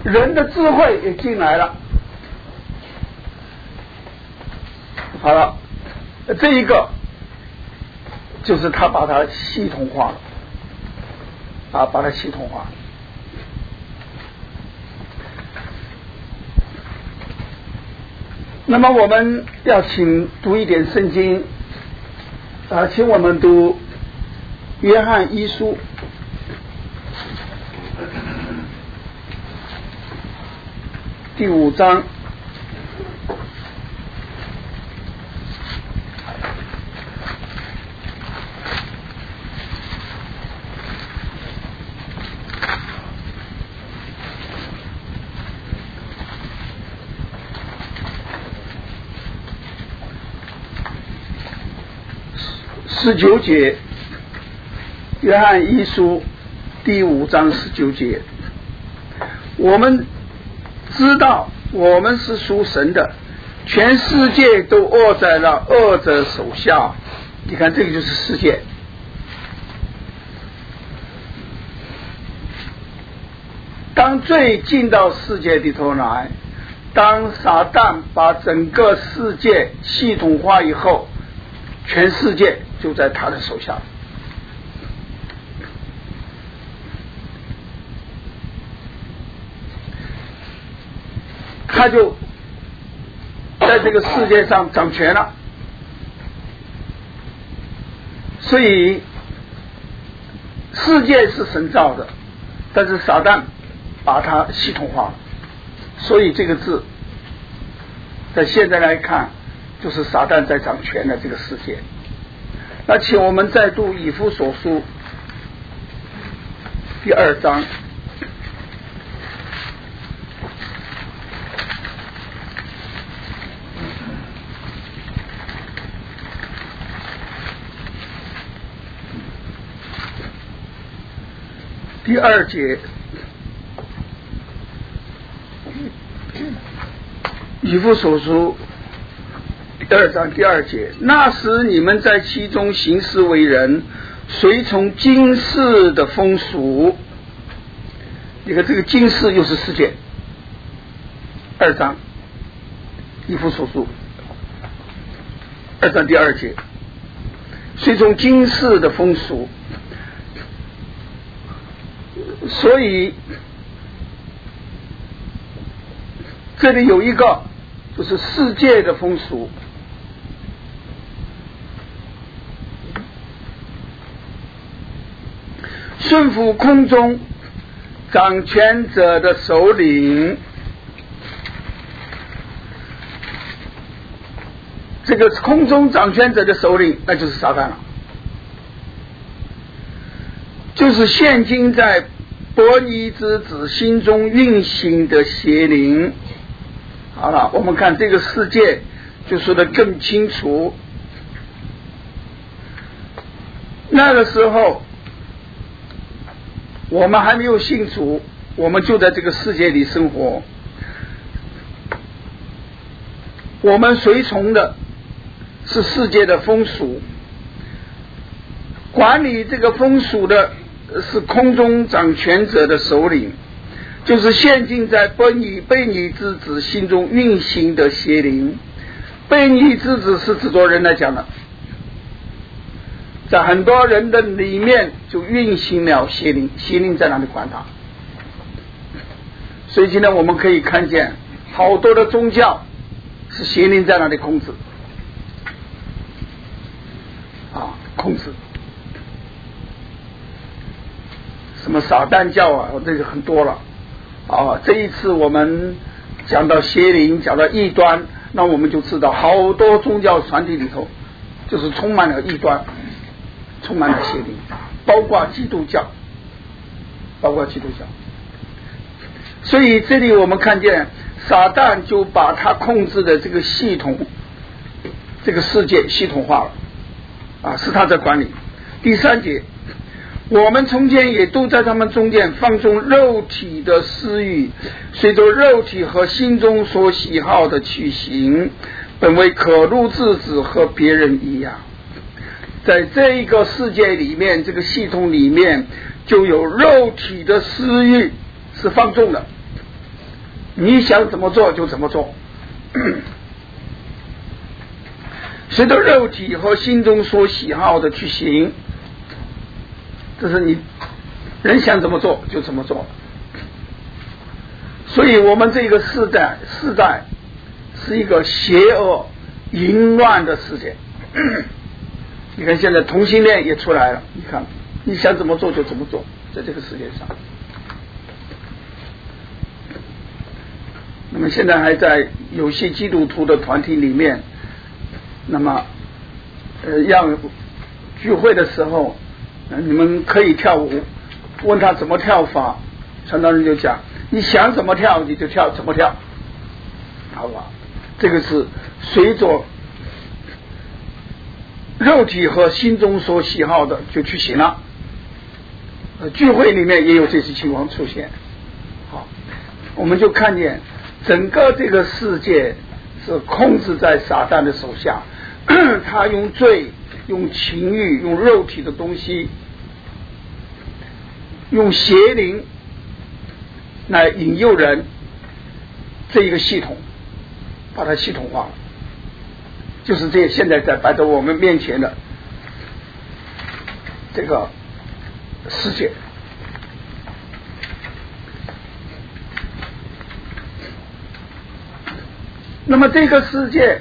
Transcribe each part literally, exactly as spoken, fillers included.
人的智慧也进来了。好了，这一个就是他把它系统化了，啊，把它系统化。那么我们要请读一点圣经，啊，请我们读约翰一书第五章十九节，约翰一书第五章十九节，我们知道我们是属神的，全世界都握在了恶者手下。你看，这个就是世界。当罪进到世界里头来，当撒旦把整个世界系统化以后，全世界就在他的手下。他就在这个世界上掌权了。所以世界是神造的，但是撒旦把它系统化了。所以这个字在现在来看，就是撒旦在掌权的这个世界。那请我们再读以弗所书第二章第二节，以弗所书第二章第二节，那时你们在其中行事为人，随从今世的风俗。你看这个今世又是世界。二章以弗所书二章第二节，随从今世的风俗。所以这里有一个就是世界的风俗，顺服空中掌权者的首领。这个空中掌权者的首领，那就是撒旦了，就是现今在伯尼之子心中运行的邪灵。好了，我们看这个世界就说得更清楚。那个时候我们还没有信主，我们就在这个世界里生活，我们随从的是世界的风俗，管理这个风俗的是空中掌权者的首领，就是现今在悖逆悖逆之子心中运行的邪灵。悖逆之子是指着人来讲的，在很多人的里面就运行了邪灵，邪灵在哪里管他？所以今天我们可以看见好多的宗教是邪灵在那里控制啊，控制。什么撒旦教啊，这个很多了啊。这一次我们讲到邪灵，讲到异端，那我们就知道好多宗教团体里头就是充满了异端，充满了邪灵，包括基督教，包括基督教。所以这里我们看见撒旦就把他控制的这个系统，这个世界系统化了啊，是他在管理。第三节，我们从前也都在他们中间放纵肉体的私欲，随着肉体和心中所喜好的去行，本为可怒之子，和别人一样。在这一个世界里面，这个系统里面就有肉体的私欲是放纵的， 你想怎么做就怎么做，随着肉体和心中所喜好的去行，这是你人想怎么做就怎么做。所以我们这个世代世代是一个邪恶淫乱的世界。你看现在同性恋也出来了，你看你想怎么做就怎么做，在这个世界上。那么现在还在有些基督徒的团体里面，那么呃让聚会的时候，呃、你们可以跳舞，问他怎么跳法，传道人就讲你想怎么跳你就跳怎么跳，好吧？这个是随着肉体和心中所喜好的就去行了。呃，聚会里面也有这些情况出现。好，我们就看见整个这个世界是控制在撒旦的手下，他用罪、用情欲、用肉体的东西、用邪灵来引诱人，这一个系统把它系统化了，就是这现在在摆在我们面前的这个世界。那么这个世界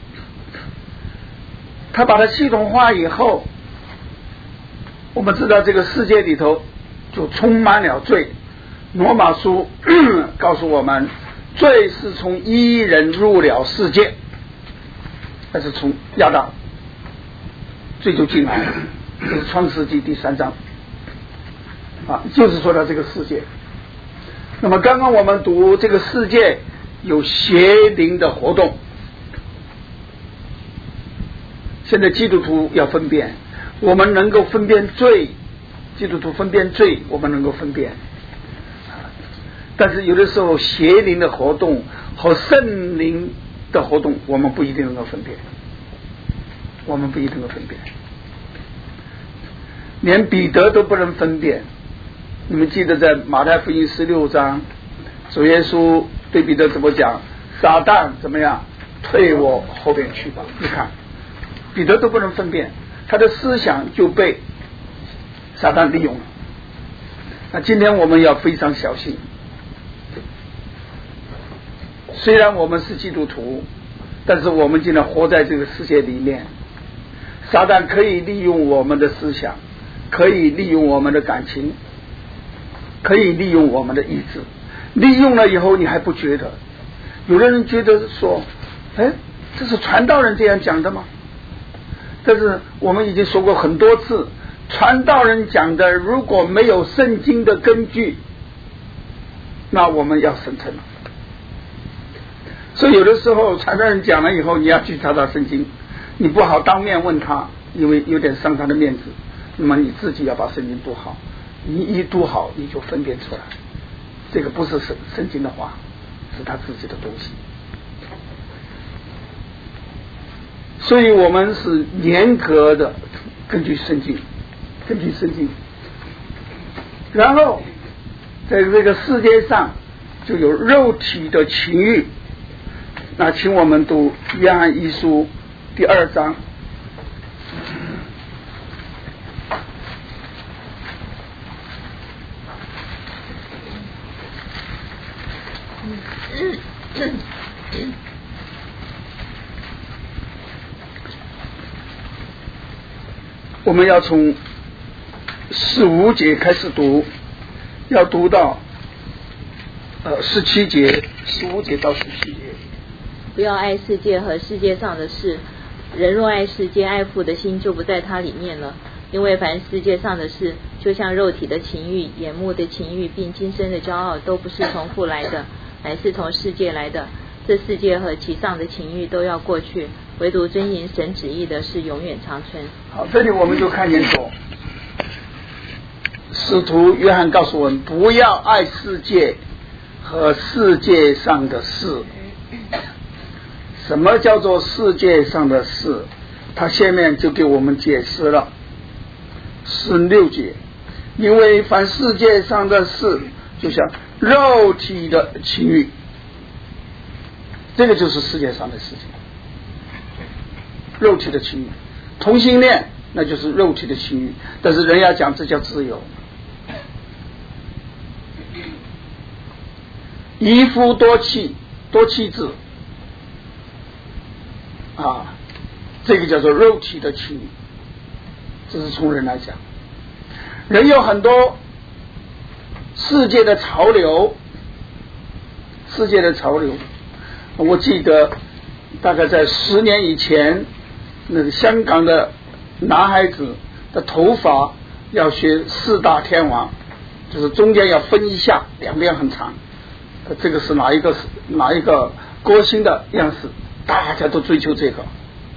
他把它系统化以后，我们知道这个世界里头就充满了罪。罗马书告诉我们，罪是从一人入了世界，那是从亚当罪就进来了，这是创世纪第三章啊，就是说到这个世界。那么刚刚我们读这个世界有邪灵的活动，现在基督徒要分辨，我们能够分辨罪，基督徒分辨罪，我们能够分辨，但是有的时候邪灵的活动和圣灵的活动我们不一定能够分辨，我们不一定能够分辨，连彼得都不能分辨。你们记得在马太福音十六章，主耶稣对彼得怎么讲？撒旦怎么样？退我后边去吧。你看彼得都不能分辨，他的思想就被撒旦利用了。那今天我们要非常小心，虽然我们是基督徒，但是我们今天活在这个世界里面，撒旦可以利用我们的思想，可以利用我们的感情，可以利用我们的意志，利用了以后你还不觉得。有的人觉得说，哎，这是传道人这样讲的吗？但是我们已经说过很多次，传道人讲的如果没有圣经的根据，那我们要生存了。所以有的时候传道人讲了以后，你要去查查圣经，你不好当面问他，因为有点伤他的面子。那么你自己要把圣经读好，你一读好你就分辨出来，这个不是圣圣经的话，是他自己的东西。所以我们是严格的根据圣经，根据圣经，然后在这个世界上就有肉体的情欲。那请我们读约翰一书第二章。我们要从十五节开始读，要读到呃十七节，十五节到十七节。 不要爱世界和世界上的事，人若爱世界，爱父的心就不在它里面了。因为凡世界上的事，就像肉体的情欲、眼目的情欲，并今生的骄傲，都不是从父来的，乃是从世界来的。这世界和其上的情欲都要过去，唯独遵行神旨意的是永远长存。 好，这里我们就看见说，使徒约翰告诉我们，不要爱世界和世界上的事。什么叫做世界上的事？他下面就给我们解释了十六节，因为凡世界上的事，就像肉体的情欲， 这个就是世界上的事情，肉体的情欲。同性恋那就是肉体的情欲，但是人家讲这叫自由。一夫多妻，多妻制啊，这个叫做肉体的情欲，这是从人来讲。人有很多世界的潮流，世界的潮流。我记得大概在十年以前，那个香港的男孩子的头发要学四大天王，就是中间要分一下，两边很长。这个是哪一个哪一个歌星的样式，大家都追求这个。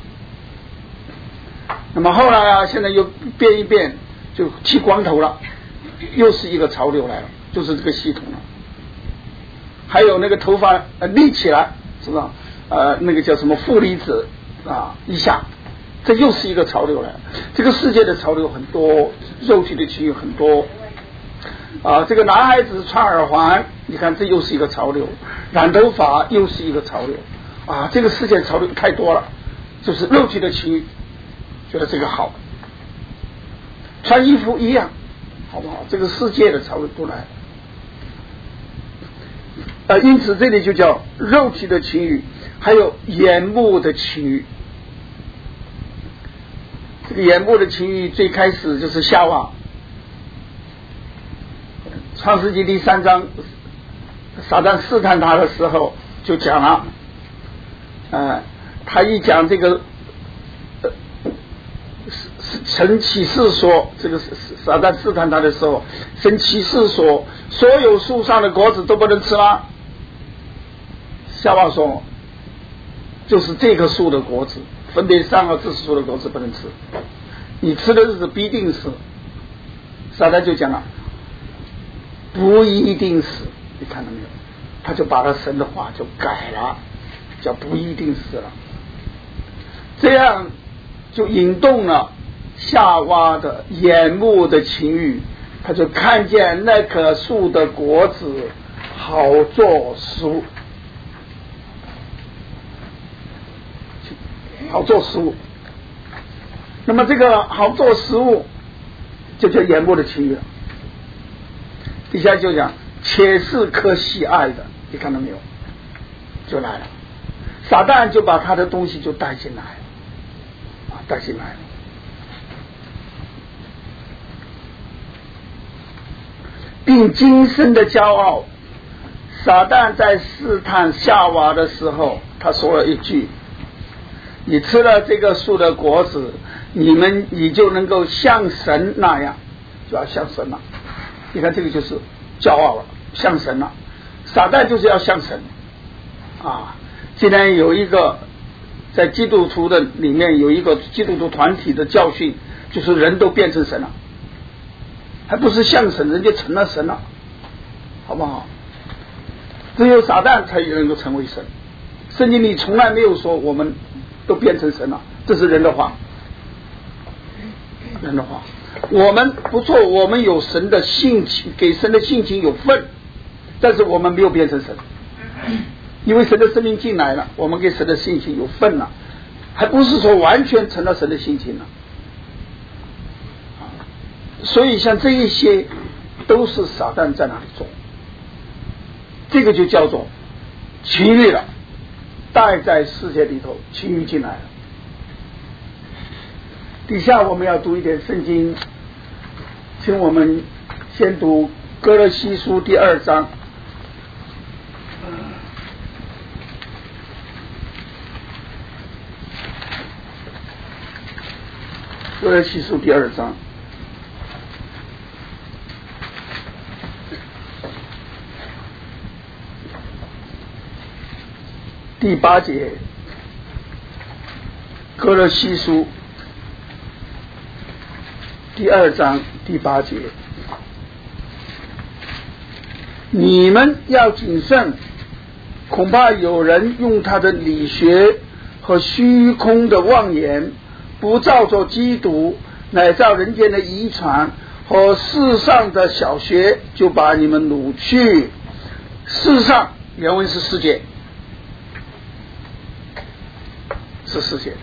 那么后来啊，现在又变一变，就剃光头了，又是一个潮流来了，就是这个系统了。还有那个头发呃立起来，是吧？呃，那个叫什么负离子啊，一下，这又是一个潮流来了。这个世界的潮流很多，肉体的情欲很多。啊，这个男孩子穿耳环，你看这又是一个潮流；染头发又是一个潮流。啊，这个世界潮流太多了，就是肉体的情欲，觉得这个好。穿衣服一样，好不好？这个世界的潮流都来了。呃，因此这里就叫肉体的情欲，还有眼目的情欲。这个眼目的情欲最开始就是夏娃。创世纪第三章，撒旦试探他的时候就讲了，呃，他一讲这个，呃，神启示说，这个撒旦试探他的时候，神启示说，所有树上的果子都不能吃吗？夏娃说，就是这棵树的果子，分别善恶知识树的果子不能吃，你吃的日子必定死。撒旦就讲了。不一定死，你看到没有？他就把他神的话就改了，叫不一定死了。这样就引动了夏娃的眼目的情欲，他就看见那棵树的果子好做食物，好做食物。那么这个好做食物，就叫眼目的情欲了。底下就讲且是可喜爱的，你看到没有？就来了，撒旦就把他的东西就带进来了，啊，带进来了。并今生的骄傲，撒旦在试探夏娃的时候，他说了一句：你吃了这个树的果子，你们你就能够像神那样，就要像神了。你看这个就是骄傲了，像神了。撒旦就是要像神啊！既然有一个在基督徒的里面有一个基督徒团体的教训，就是人都变成神了，还不是像神，人家成了神了，好不好？只有撒旦才能够成为神。圣经里从来没有说我们都变成神了，这是人的话，人的话。我们不错，我们有神的性情，给神的性情有份，但是我们没有变成神，因为神的生命进来了，我们给神的性情有份了，还不是说完全成了神的性情了。所以像这一些都是撒旦在哪里做，这个就叫做情欲了，带在世界里头，情欲进来了。底下我们要读一点圣经，请我们先读哥罗西书第二章。哥罗西书第二章第八节，哥罗西书第二章第八节，你们要谨慎，恐怕有人用他的理学和虚空的妄言，不照着基督，乃照人间的遗传和世上的小学，就把你们掳去。世上原文是世界， 这世界。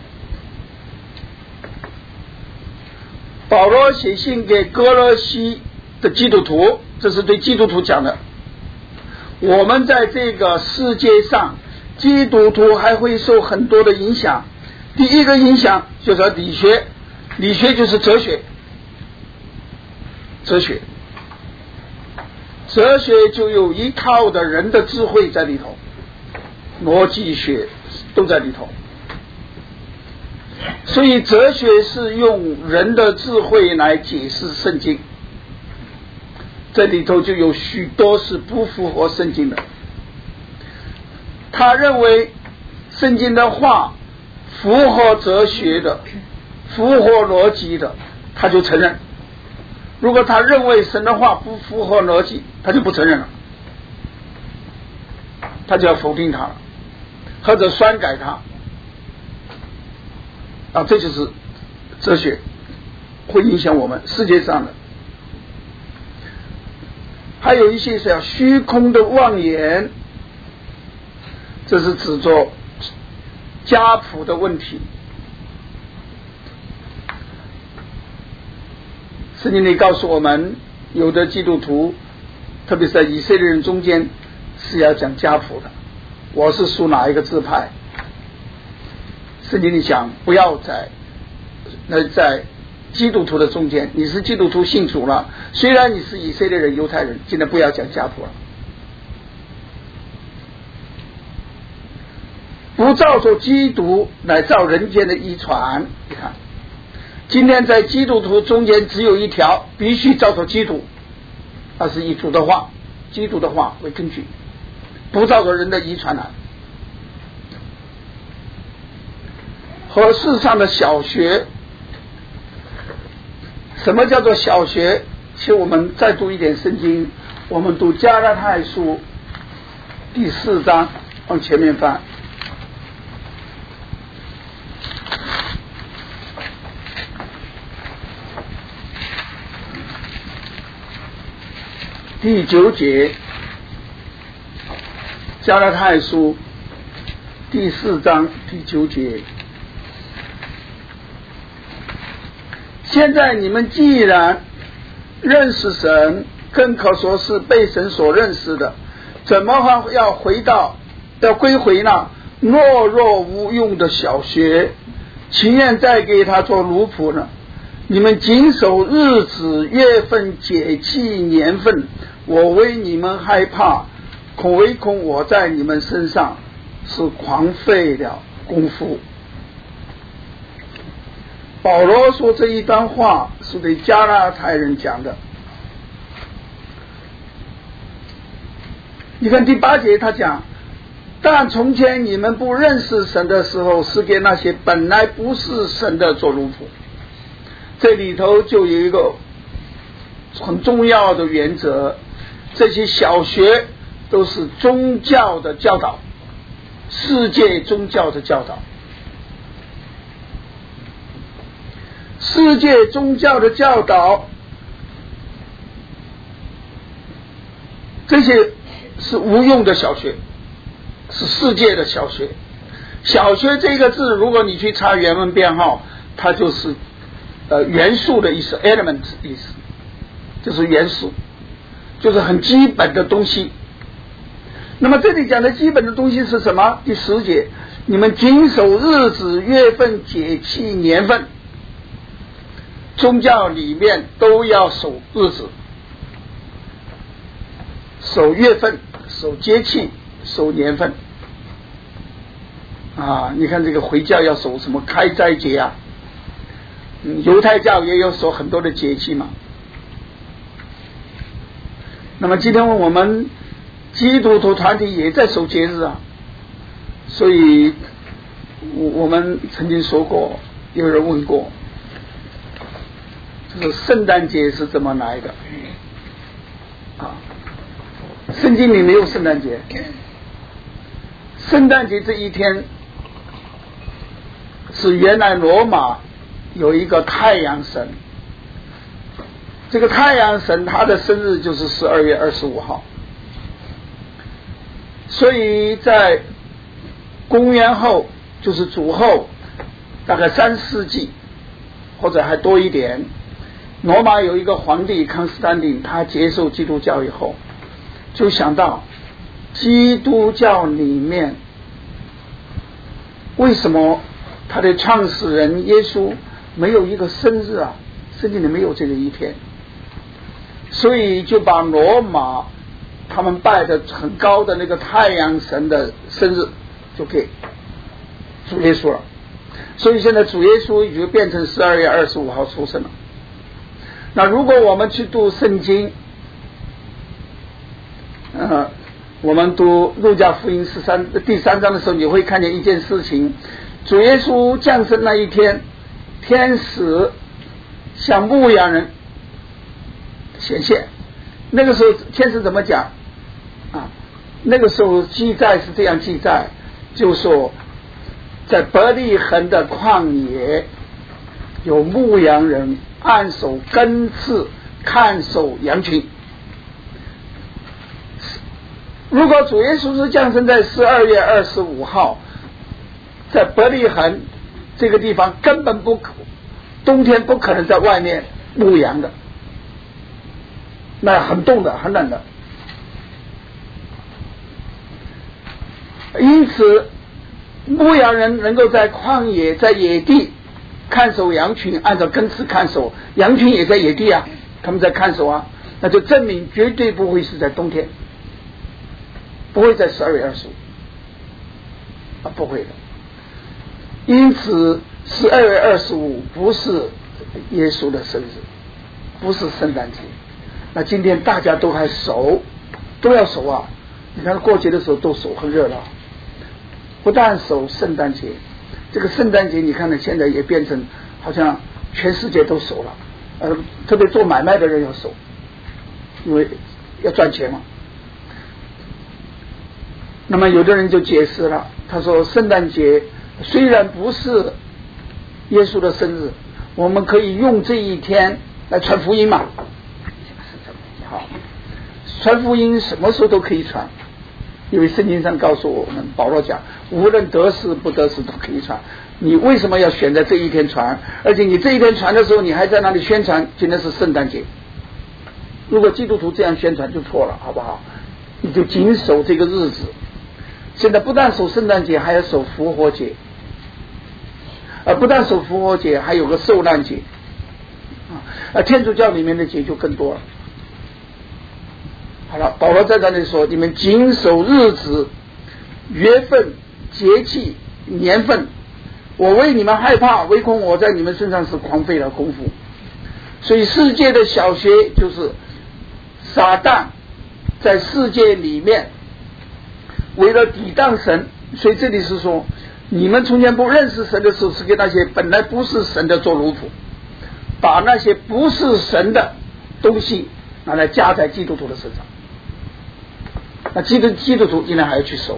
保罗写信给哥罗西的基督徒，这是对基督徒讲的。我们在这个世界上，基督徒还会受很多的影响。第一个影响就是理学，理学就是哲学，哲学，哲学就有一套的人的智慧在里头，逻辑学都在里头。所以哲学是用人的智慧来解释圣经，这里头就有许多是不符合圣经的。他认为圣经的话符合哲学的，符合逻辑的，他就承认。如果他认为神的话不符合逻辑，他就不承认了，他就要否定它了，或者篡改它啊，这就是哲学会影响我们世界上的。还有一些是要虚空的妄言，这是指着家谱的问题。圣经里告诉我们，有的基督徒，特别是在以色列人中间是要讲家谱的，我是属哪一个支派。圣经里讲不要在那在基督徒的中间，你是基督徒信主了，虽然你是以色列人犹太人，现在不要讲家谱了。不照着基督来照人间的遗传。你看今天在基督徒中间只有一条，必须照着基督，那是以主的话，基督的话为根据，不照着人的遗传来。和世上的小学，什么叫做小学？其实我们再读一点圣经，我们读加拉太书第四章，往前面翻。第九节，加拉太书第四章第九节。现在你们既然认识神，更可说是被神所认识的，怎么还要回到要归回那懦弱无用的小学，情愿再给他做奴仆呢？你们谨守日子、月份、节气、年份，我为你们害怕，恐唯恐我在你们身上是狂费了功夫。保罗说这一段话是对加拉太人讲的。你看第八节他讲，但从前你们不认识神的时候，是给那些本来不是神的做奴仆。这里头就有一个很重要的原则，这些小学都是宗教的教导，世界宗教的教导。世界宗教的教导，这些是无用的小学，是世界的小学。小学这个字，如果你去查原文编号，它就是呃元素的意思 ，element 的意思，就是元素，就是很基本的东西。那么这里讲的基本的东西是什么？第十节，你们谨守日子、月份、节气、年份。宗教里面都要守日子、守月份、守节气、守年份啊！你看这个回教要守什么开斋节啊，嗯，犹太教也有守很多的节气嘛。那么今天我们基督徒团体也在守节日啊，所以我我们曾经说过，有人问过，就是圣诞节是怎么来的啊？圣经里没有圣诞节。圣诞节这一天是原来罗马有一个太阳神，这个太阳神他的生日就是十二月二十五号，所以在公元后就是主后大概三世纪或者还多一点，罗马有一个皇帝康斯坦丁，他接受基督教以后，就想到基督教里面为什么他的创始人耶稣没有一个生日啊？圣经里没有这个一天，所以就把罗马他们拜的很高的那个太阳神的生日就给主耶稣了。所以现在主耶稣已经变成十二月二十五号出生了。那如果我们去读圣经，呃，我们读路加福音十三第三章的时候，你会看见一件事情：主耶稣降生那一天，天使向牧羊人显现。那个时候天使怎么讲啊？那个时候记载是这样记载，就说在伯利恒的旷野有牧羊人按手根刺看守羊群。如果主耶稣是降生在十二月二十五号，在伯利恒这个地方根本不可冬天不可能在外面牧羊的，那很冻的很冷的。因此牧羊人能够在旷野在野地看守羊群，按照根刺看守羊群也在野地啊，他们在看守啊，那就证明绝对不会是在冬天，不会在十二月二十五啊，不会的。因此十二月二十五不是耶稣的生日，不是圣诞节。那今天大家都还守，都要守啊！你看过节的时候都守，很热闹。不但守圣诞节，这个圣诞节你看呢，现在也变成好像全世界都守了，呃，特别做买卖的人要守，因为要赚钱嘛。那么有的人就解释了，他说圣诞节虽然不是耶稣的生日，我们可以用这一天来传福音嘛。好，传福音什么时候都可以传，因为圣经上告诉我们，保罗讲无论得失不得失都可以传。你为什么要选择这一天传？而且你这一天传的时候，你还在那里宣传今天是圣诞节。如果基督徒这样宣传就错了，好不好？你就谨守这个日子。现在不但守圣诞节，还要守复活节，而不但守复活节，还有个受难节啊。天主教里面的节就更多了。好了，保罗在这里说，你们谨守日子、月份、节气、年份，我为你们害怕，唯恐我在你们身上是狂费了功夫。所以世界的小学就是撒旦在世界里面为了抵挡神，所以这里是说，你们从前不认识神的时候，是给那些本来不是神的做奴仆，把那些不是神的东西拿来加在基督徒的身上。那基督基督徒今天还要去守。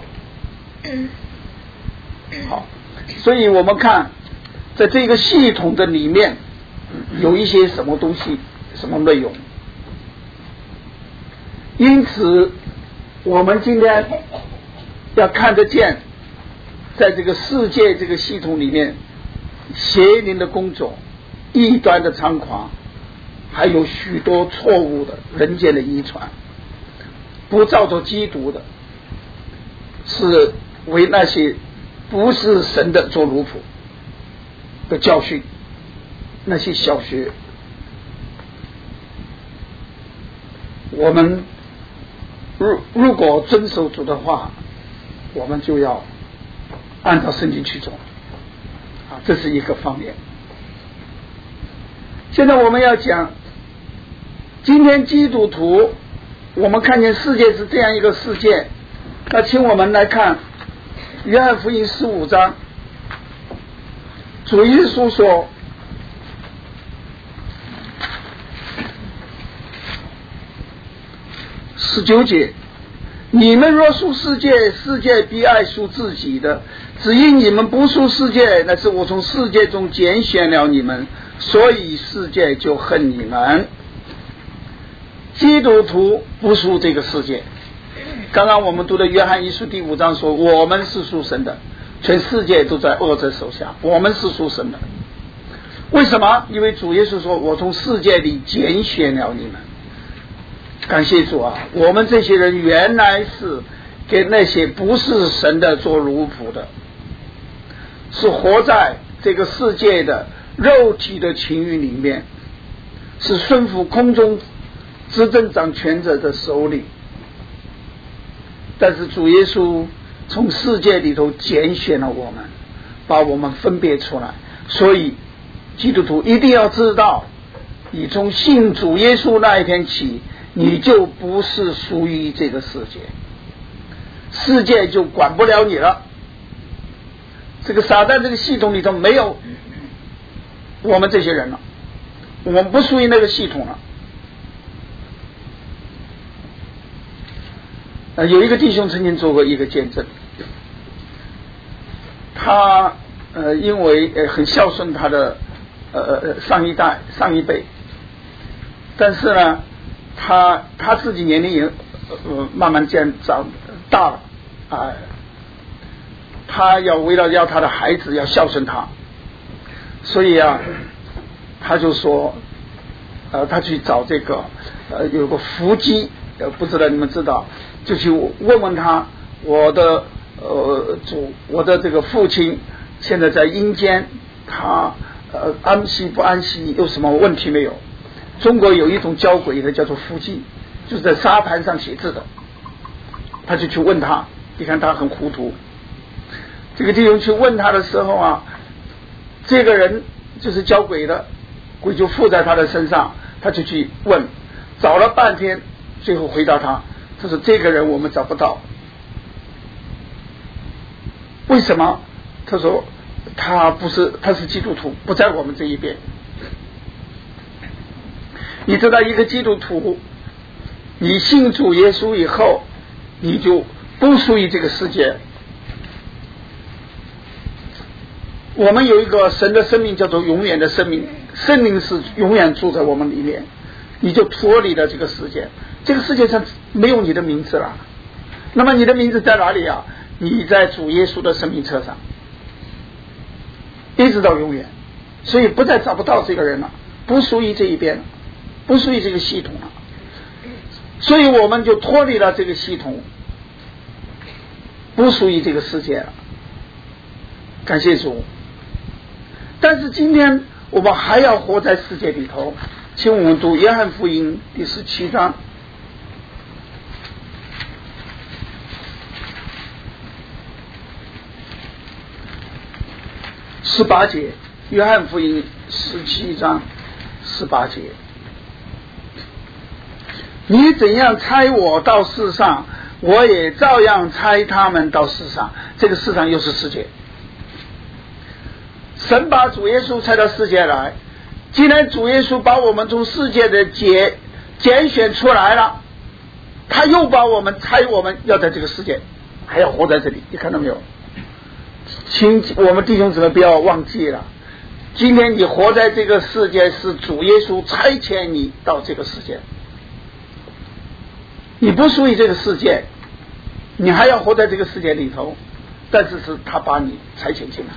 好，所以我们看在这个系统的里面有一些什么东西，什么内容。因此我们今天要看得见，在这个世界这个系统里面，邪灵的工作、异端的猖狂，还有许多错误的人间的遗传，不照着基督的，是为那些不是神的做奴仆的教训。那些小学，我们如如果遵守主的话，我们就要按照圣经去做啊，这是一个方面。现在我们要讲，今天基督徒，我们看见世界是这样一个世界，那请我们来看约翰福音十五章，主耶稣说，十九节，你们若属世界，世界必爱属自己的，只因你们不属世界，那是我从世界中拣选了你们，所以世界就恨你们。基督徒不属这个世界。刚刚我们读的约翰一书第五章说，我们是属神的， 全世界都在恶者手下，我们是属神的。为什么？因为主耶稣说，我从世界里拣选了你们。感谢主啊，我们这些人原来是给那些不是神的做奴仆的，是活在这个世界的肉体的情欲里面，是顺服空中执政掌权者的手里。但是主耶稣从世界里头拣选了我们，把我们分别出来。所以基督徒一定要知道，你从信主耶稣那一天起，你就不是属于这个世界，世界就管不了你了。这个撒旦这个系统里头没有我们这些人了，我们不属于那个系统了。呃，有一个弟兄曾经做过一个见证，他呃因为呃很孝顺他的呃上一代上一辈，但是呢，他他自己年龄也呃慢慢渐长大了啊、呃，他要为了要他的孩子要孝顺他，所以啊，他就说，呃，他去找这个呃有个伏击，呃，不知道你们知道，就去问问他，我的呃主，我的这个父亲现在在阴间，他呃安息不安息，有什么问题没有？中国有一种交鬼的叫做伏击，就是在沙盘上写字的，他就去问他，你看他很糊涂。这个弟兄去问他的时候啊，这个人就是交鬼的，鬼就附在他的身上，他就去问，找了半天，最后回答他，他说这个人我们找不到。为什么？他说他不是，他是基督徒，不在我们这一边。你知道一个基督徒，你信主耶稣以后，你就不属于这个世界。我们有一个神的生命叫做永远的生命，圣灵是永远住在我们里面，你就脱离了这个世界，这个世界上没有你的名字了。那么你的名字在哪里啊？你在主耶稣的生命册上，一直到永远，所以不再找不到这个人了，不属于这一边了，不属于这个系统了，所以我们就脱离了这个系统，不属于这个世界了。感谢主。但是今天我们还要活在世界里头，请我们读约翰福音第十七章十八节，约翰福音十七章十八节，你怎样差我到世上，我也照样差他们到世上。这个世上又是世界，神把主耶稣差到世界来，既然主耶稣把我们从世界的拣拣选出来了，他又把我们差我们要在这个世界，还要活在这里。你看到没有？请我们弟兄姊妹不要忘记了，今天你活在这个世界是主耶稣差遣你到这个世界，你不属于这个世界，你还要活在这个世界里头，但是是他把你差遣进来。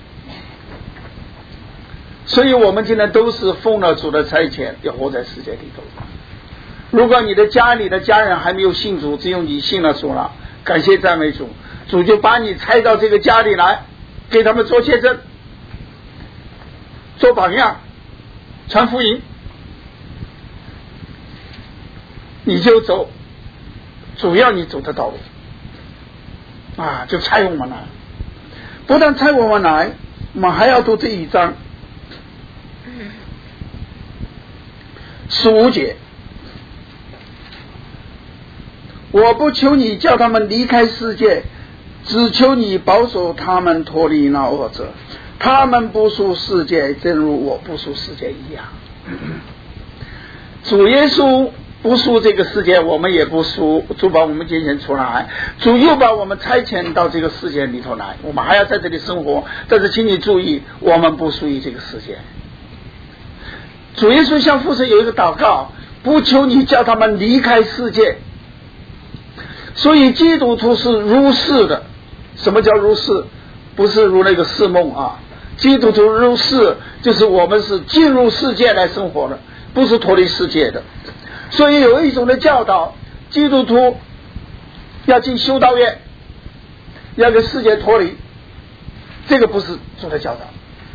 所以我们今天都是奉了主的差遣，要活在世界里头。如果你的家里的家人还没有信主，只有你信了主了，感谢赞美主，主就把你差到这个家里来，给他们做见证，做榜样，传福音，你就走主要你走的道路啊，就差我们来。不但差我们来，我们还要读这一章十五节，我不求你叫他们离开世界，只求你保守他们脱离那恶者。他们不属世界，正如我不属世界一样。主耶稣不属这个世界，我们也不属，主把我们拣选出来，主又把我们差遣到这个世界里头来，我们还要在这里生活。但是请你注意，我们不属于这个世界。主耶稣向父神有一个祷告，不求你叫他们离开世界。所以基督徒是入世的。什么叫入世？ 不是如那个世梦啊。基督徒入世，就是我们是进入世界来生活的，不是脱离世界的。所以有一种的教导，基督徒要进修道院，要跟世界脱离，这个不是主的教导。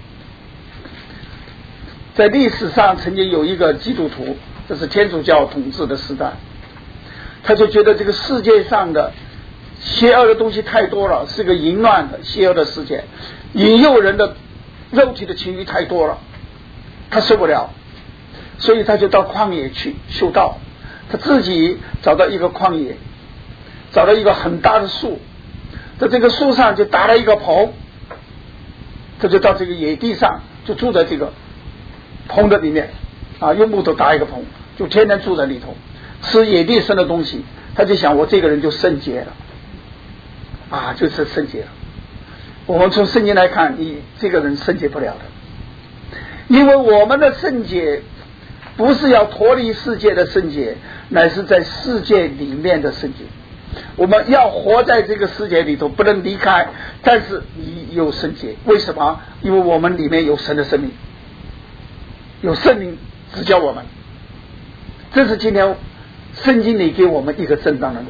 在历史上曾经有一个基督徒，这是天主教统治的时代，他就觉得这个世界上的邪恶的东西太多了，是个淫乱的邪恶的世界，引诱人的肉体的情欲太多了，他受不了，所以他就到旷野去修道。他自己找到一个旷野，找到一个很大的树，在这个树上就搭了一个棚，他就到这个野地上就住在这个棚的里面啊，用木头搭一个棚，就天天住在里头，吃野地生的东西。他就想，我这个人就圣洁了啊，就是圣洁了。我们从圣经来看，你这个人圣洁不了的，因为我们的圣洁不是要脱离世界的圣洁，乃是在世界里面的圣洁。我们要活在这个世界里头，不能离开，但是你有圣洁。为什么？因为我们里面有神的生命，有圣灵指教我们。这是今天圣经里给我们一个正当的路。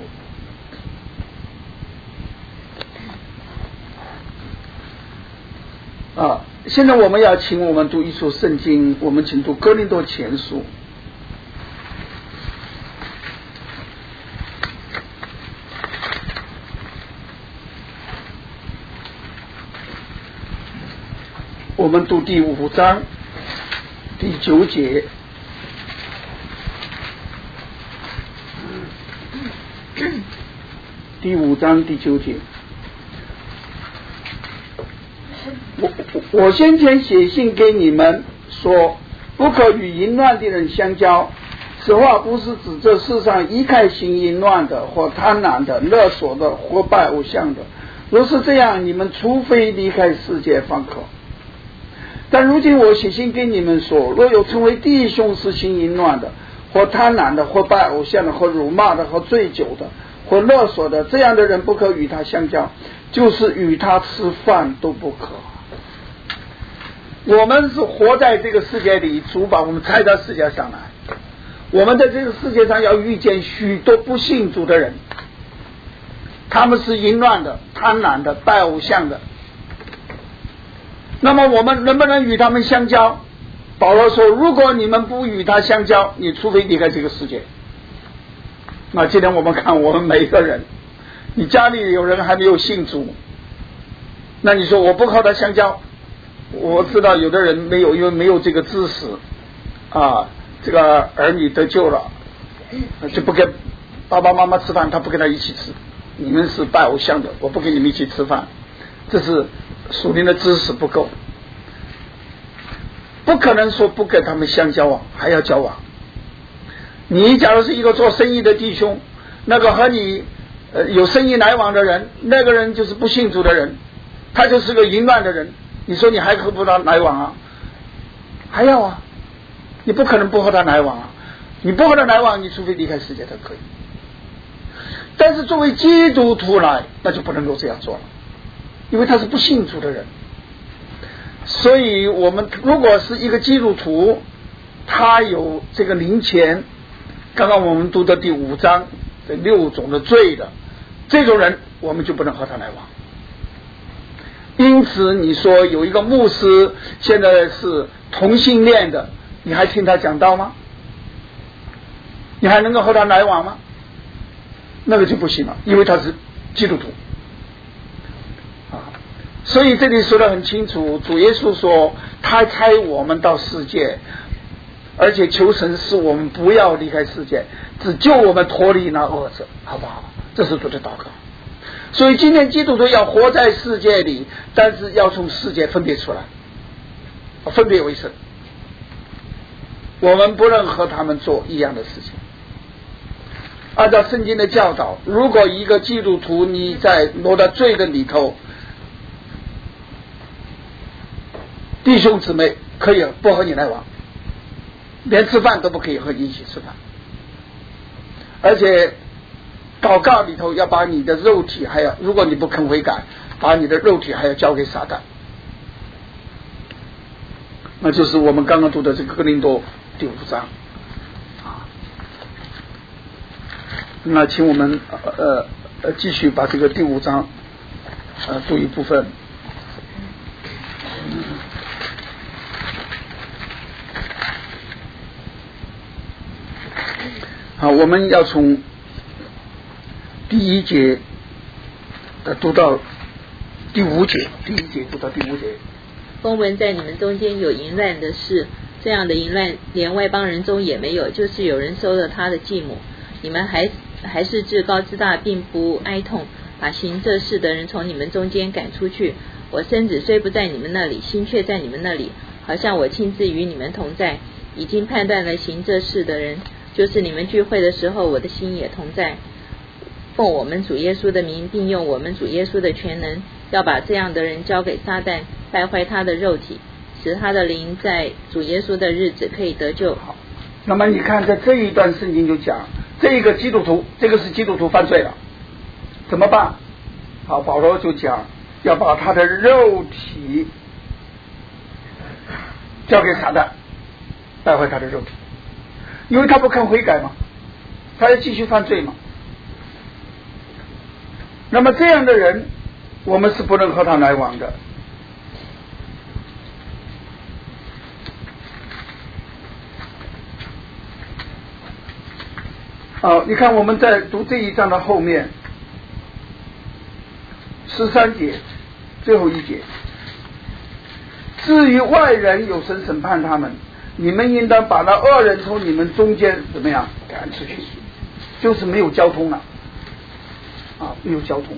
啊，现在我们要请我们读一处圣经，我们请读哥林多前书。我们读第五章第九节。第五章第九节，我我先前写信给你们说，不可与淫乱的人相交。此话不是指这世上一概行淫乱的，或贪婪的、勒索的，或拜偶像的。若是这样，你们除非离开世界方可。但如今我写信给你们说，若有成为弟兄是行淫乱的，或贪婪的，或拜偶像的，或辱骂的，或醉酒的，或勒索的，这样的人不可与他相交，就是与他吃饭都不可。我们是活在这个世界里，主把我们拆到世界上来，我们在这个世界上要遇见许多不信主的人，他们是淫乱的、贪婪的、拜偶像的。那么我们能不能与他们相交？保罗说，如果你们不与他相交，你除非离开这个世界。那今天我们看我们每一个人，你家里有人还没有信主，那你说我不和他相交，我知道有的人没有，因为没有这个知识啊，这个儿女得救了就不跟爸爸妈妈吃饭，他不跟他一起吃，你们是拜偶像的，我不跟你们一起吃饭，这是属灵的知识不够，不可能说不跟他们相交往，还要交往。你假如是一个做生意的弟兄，那个和你呃有生意来往的人，那个人就是不信主的人，他就是个淫乱的人，你说你还和不他来往啊？还要啊，你不可能不和他来往啊，你不和他来往，你除非离开世界才可以。但是作为基督徒来，那就不能够这样做了，因为他是不信主的人。所以我们如果是一个基督徒，他有这个灵前，刚刚我们读的第五章这六种的罪的，这种人我们就不能和他来往。因此你说有一个牧师现在是同性恋的，你还听他讲道吗？你还能够和他来往吗？那个就不行了，因为他是基督徒啊。所以这里说得很清楚，主耶稣说他差我们到世界，而且求神使我们不要离开世界，只救我们脱离那恶者，好不好？这是主的祷告。所以今天基督徒要活在世界里，但是要从世界分别出来，分别为圣。我们不能和他们做一样的事情。按照圣经的教导，如果一个基督徒你在落到罪的里头，弟兄姊妹可以不和你来往，连吃饭都不可以和你一起吃饭，而且祷告里头要把你的肉体，还有如果你不肯悔改， 把你的肉体还要交给撒旦。那就是我们刚刚读的这个哥林多第五章啊。那请我们呃呃继续把这个第五章呃读一部分。好，我们要从第一节呃读到第五节，第一节读到第五节。 风闻在你们中间有淫乱的事，这样的淫乱连外邦人中也没有，就是有人收了他的继母。你们还还是至高之大，并不哀痛，把行这事的人从你们中间赶出去。我身子虽不在你们那里，心却在你们那里，好像我亲自与你们同在。已经判断了行这事的人，就是你们聚会的时候，我的心也同在。奉我们主耶稣的名，并用我们主耶稣的全能，要把这样的人交给撒旦，败坏他的肉体，使他的灵在主耶稣的日子可以得救。 好，那么你看在这一段圣经就讲，这个基督徒，这个是基督徒犯罪了，怎么办？好，保罗就讲要把他的肉体交给撒旦，败坏他的肉体，因为他不肯悔改嘛，他要继续犯罪嘛。那么这样的人，我们是不能和他来往的。好，你看我们在读这一章的后面十三节最后一节，至于外人有神审判他们，你们应当把那恶人从你们中间怎么样赶出去，就是没有交通了啊，没有交通。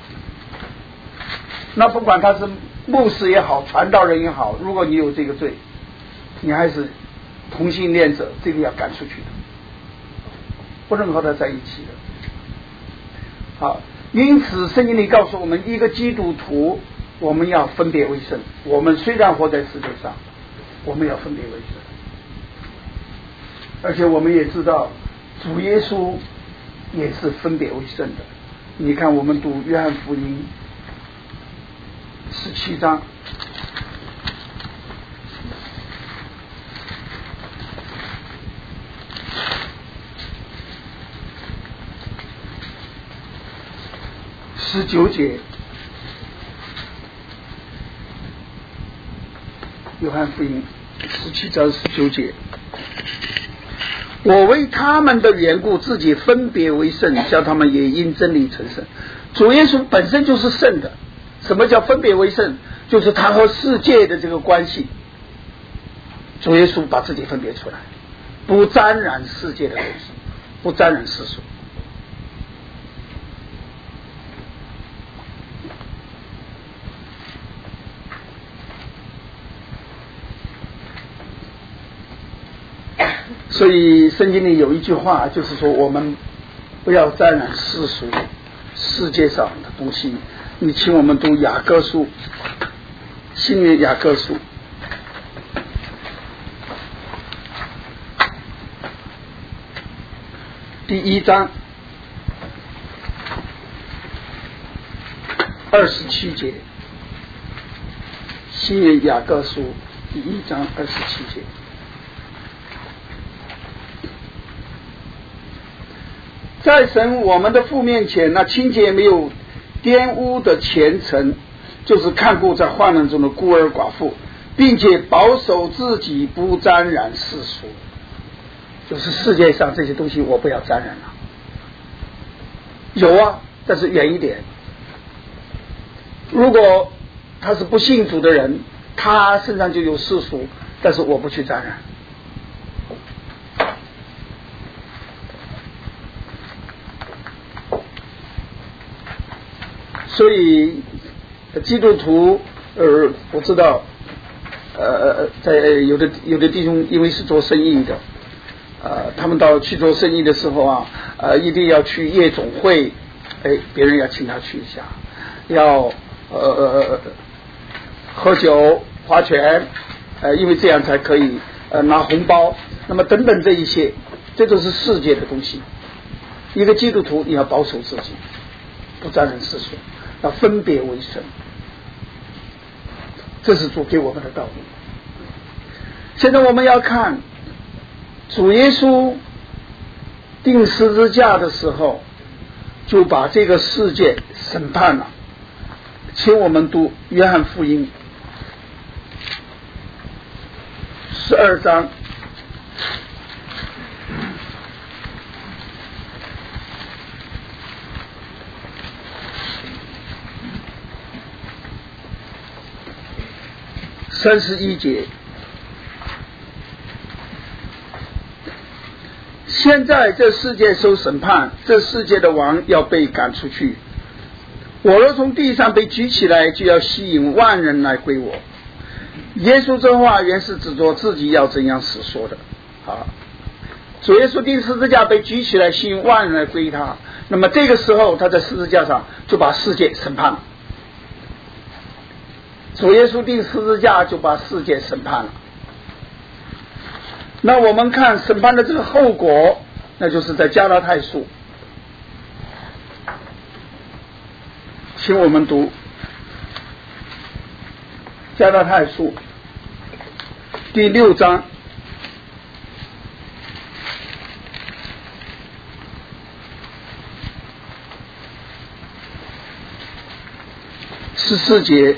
那不管他是牧师也好，传道人也好，如果你有这个罪，你还是同性恋者，这个要赶出去的，不能和他在一起的。好，因此圣经里告诉我们，一个基督徒我们要分别为圣。我们虽然活在世界上，我们要分别为圣，而且我们也知道主耶稣也是分别为圣的。你看我们读约翰福音十七章十九节，约翰福音十七章十九节，我为他们的缘故自己分别为圣，叫他们也因真理成圣。主耶稣本身就是圣的。什么叫分别为圣？就是他和世界的这个关系，主耶稣把自己分别出来，不沾染世界的东西，不沾染世俗。所以圣经里有一句话，就是说我们不要沾染世俗世界上的东西。你请我们读雅各书，新约雅各书第一章二十七节，新约雅各书第一章二十七节。在神我们的父面前，那清洁没有玷污的虔诚，就是看顾在患难中的孤儿寡妇，并且保守自己不沾染世俗，就是世界上这些东西我不要沾染了。有啊，但是远一点。如果他是不信主的人，他身上就有世俗，但是我不去沾染。所以基督徒呃我知道呃在有的有的弟兄因为是做生意的，呃他们到去做生意的时候啊呃一定要去夜总会，哎别人要请他去一下，要呃喝酒划拳，呃因为这样才可以呃拿红包，那么等等这一些，这都是世界的东西。一个基督徒你要保守自己，不沾染世俗。 要分别为圣，这是主给我们的道理。现在我们要看主耶稣钉十字架的时候，就把这个世界审判了。请我们读约翰福音十二章三十一节。现在这世界受审判，这世界的王要被赶出去。我若从地上被举起来，就要吸引万人来归我。耶稣这话原是指着自己要怎样死说的。好，主耶稣钉十字架被举起来，吸引万人来归他。那么这个时候，他在十字架上就把世界审判了。主耶稣钉十字架就把世界审判了。那我们看审判的这个后果，那就是在加拉太书，请我们读加拉太书第六章十四节。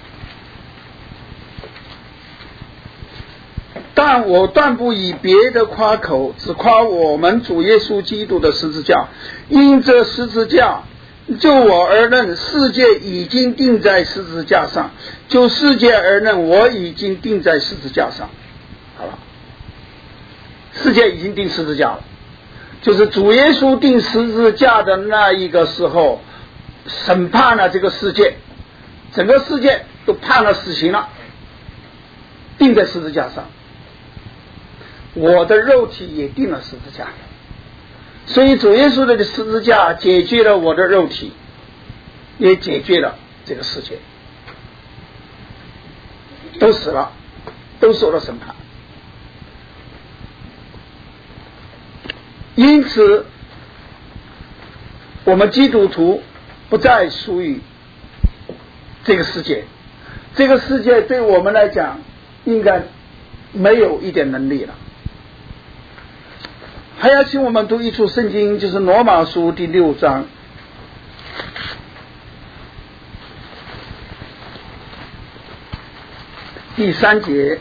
但我断不以别的夸口，只夸我们主耶稣基督的十字架。因这十字架，就我而论，世界已经钉在十字架上；就世界而论，我已经钉在十字架上。好了，世界已经钉十字架了，就是主耶稣钉十字架的那一个时候，审判了这个世界，整个世界都判了死刑了，钉在十字架上。我的肉体也钉了十字架，所以主耶稣的十字架解决了我的肉体，也解决了这个世界，都死了，都受了审判。因此我们基督徒不再属于这个世界，这个世界对我们来讲应该没有一点能力了。还要请我们读一处圣经，就是罗马书第六章第三节。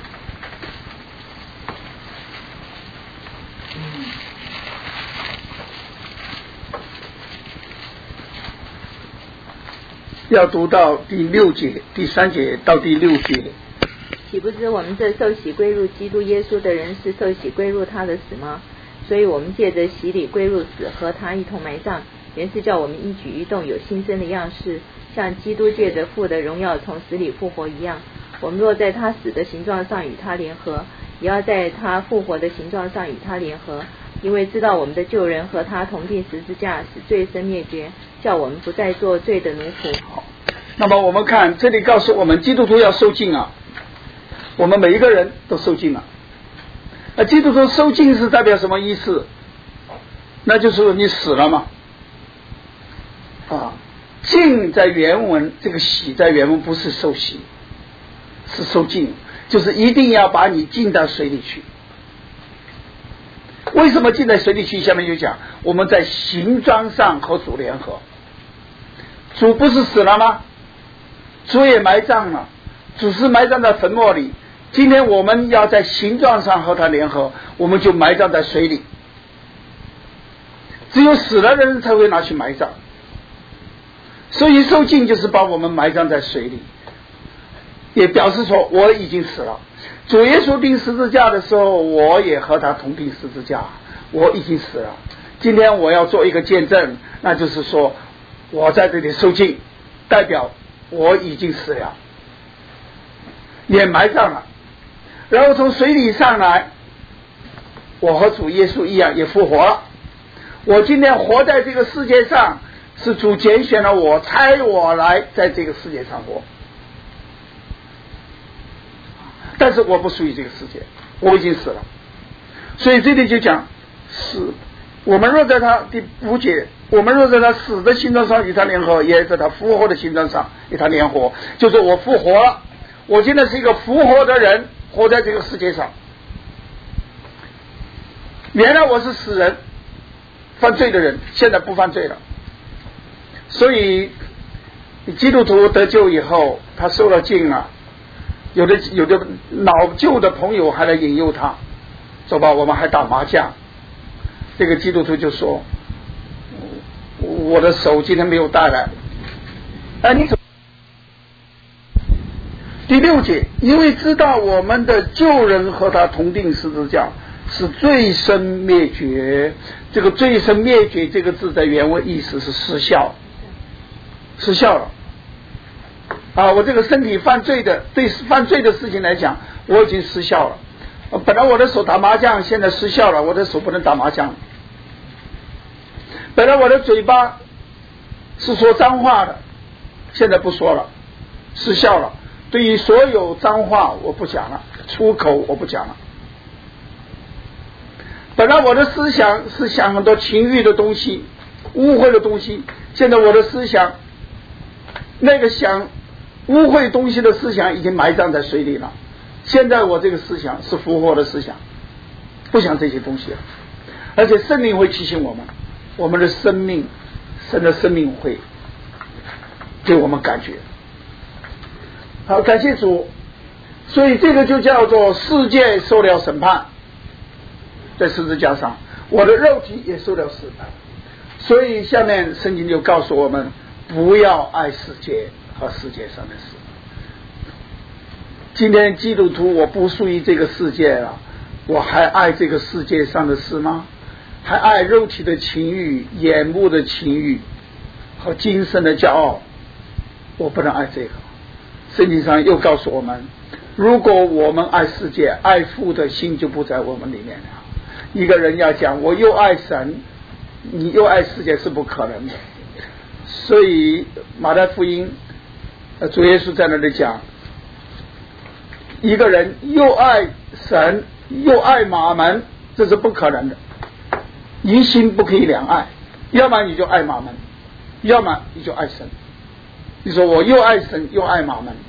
要读到第六节，第三节到第六节。 岂不知我们这受洗归入基督耶稣的人，是受洗归入他的死吗？所以我们借着洗礼归入死，和他一同埋葬，原是叫我们一举一动有新生的样式，像基督借着父的荣耀从死里复活一样。我们若在他死的形状上与他联合，也要在他复活的形状上与他联合，因为知道我们的旧人和他同钉十字架，使罪身灭绝，叫我们不再做罪的奴仆。 好，那么我们看这里告诉我们，基督徒要受尽啊，我们每一个人都受尽了。那基督徒受尽是代表什么意思？那就是你死了嘛。啊，尽在原文，这个洗在原文不是受洗，是受尽，就是一定要把你浸到水里去。为什么浸在水里去？下面就讲我们在形状上和主联合。主不是死了吗？主也埋葬了，主是埋葬在坟墓里。今天我们要在形状上和他联合，我们就埋葬在水里。只有死了的人才会拿去埋葬，所以受尽就是把我们埋葬在水里，也表示说我已经死了。主耶稣钉十字架的时候，我也和他同钉十字架，我已经死了。今天我要做一个见证，那就是说我在这里受尽，代表我已经死了，也埋葬了。然后从水里上来，我和主耶稣一样也复活了。我今天活在这个世界上，是主拣选了我，差我来在这个世界上活。但是我不属于这个世界，我已经死了。所以这里就讲死我们若在他第五节，我们若在他死的形状上与他联合，也在他复活的形状上与他联合，就是我复活了，我现在是一个复活的人，活在这个世界上。原来我是死人，犯罪的人，现在不犯罪了。所以基督徒得救以后，他受了浸了，有的有的老旧的朋友还来引诱他，走吧，我们还打麻将。这个基督徒就说，我的手今天没有带来，哎，你走。第六节，因为知道我们的旧人和他同定十字架，是罪身灭绝。这个罪身灭绝这个字在原文意思是失效，失效了啊！我这个身体犯罪的，对犯罪的事情来讲，我已经失效了。本来我的手打麻将，现在失效了，我的手不能打麻将。本来我的嘴巴是说脏话的，现在不说了，失效了。对于所有脏话我不讲了，出口我不讲了。本来我的思想是想很多情欲的东西，污秽的东西，现在我的思想，那个想污秽东西的思想已经埋葬在水里了。现在我这个思想是复活的思想，不想这些东西了。而且圣灵会提醒我们，我们的生命，神的生命会给我们感觉。好，感谢主。所以这个就叫做世界受了审判，在十字架上，我的肉体也受了审判。所以下面圣经就告诉我们，不要爱世界和世界上的事。今天基督徒我不属于这个世界了，我还爱这个世界上的事吗？还爱肉体的情欲、眼目的情欲和今生的骄傲？我不能爱这个。圣经上又告诉我们，如果我们爱世界，爱父的心就不在我们里面了。一个人要讲我又爱神，你又爱世界是不可能的。所以马太福音主耶稣在那里讲，一个人又爱神又爱马门，这是不可能的。一心不可以两爱，要么你就爱马门，要么你就爱神。你说我又爱神又爱马门，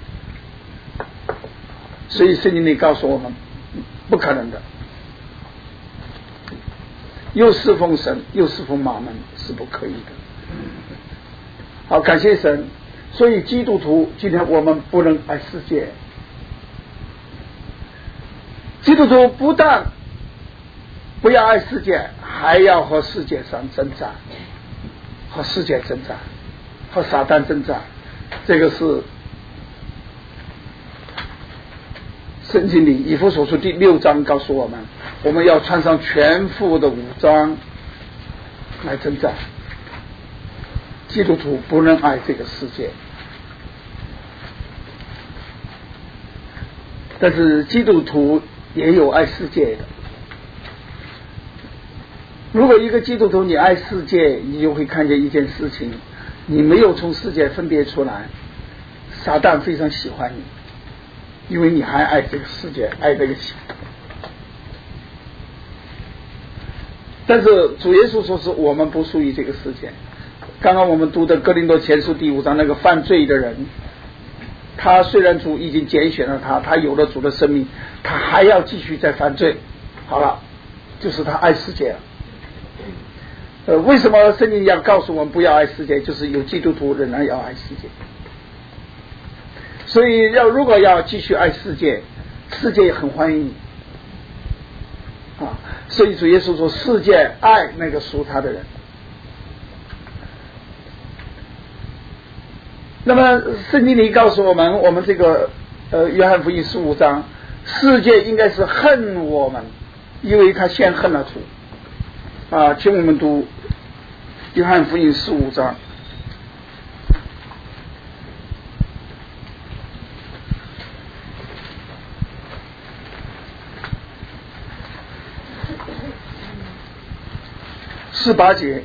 所以圣经里告诉我们不可能的。又侍奉神又侍奉马门是不可以的。好，感谢神。所以基督徒今天我们不能爱世界，基督徒不但不要爱世界，还要和世界上征战，和世界征战，和撒旦征战。这个是圣经里以弗所书第六章告诉我们，我们要穿上全副的武装来征战。基督徒不能爱这个世界，但是基督徒也有爱世界的。如果一个基督徒你爱世界，你就会看见一件事情，你没有从世界分别出来，撒旦非常喜欢你，因为你还爱这个世界，爱这个情。但是主耶稣说是我们不属于这个世界。刚刚我们读的哥林多前书第五章，那个犯罪的人，他虽然主已经拣选了他，他有了主的生命，他还要继续再犯罪。好了，就是他爱世界了。呃，为什么圣经要告诉我们不要爱世界？就是有基督徒仍然要爱世界。所以要如果要继续爱世界，世界也很欢迎你啊。所以主耶稣说，世界爱那个属他的人。那么圣经里告诉我们，我们这个呃约翰福音十五章，世界应该是恨我们，因为他先恨了主啊。请我们读约翰福音十五章。十八节，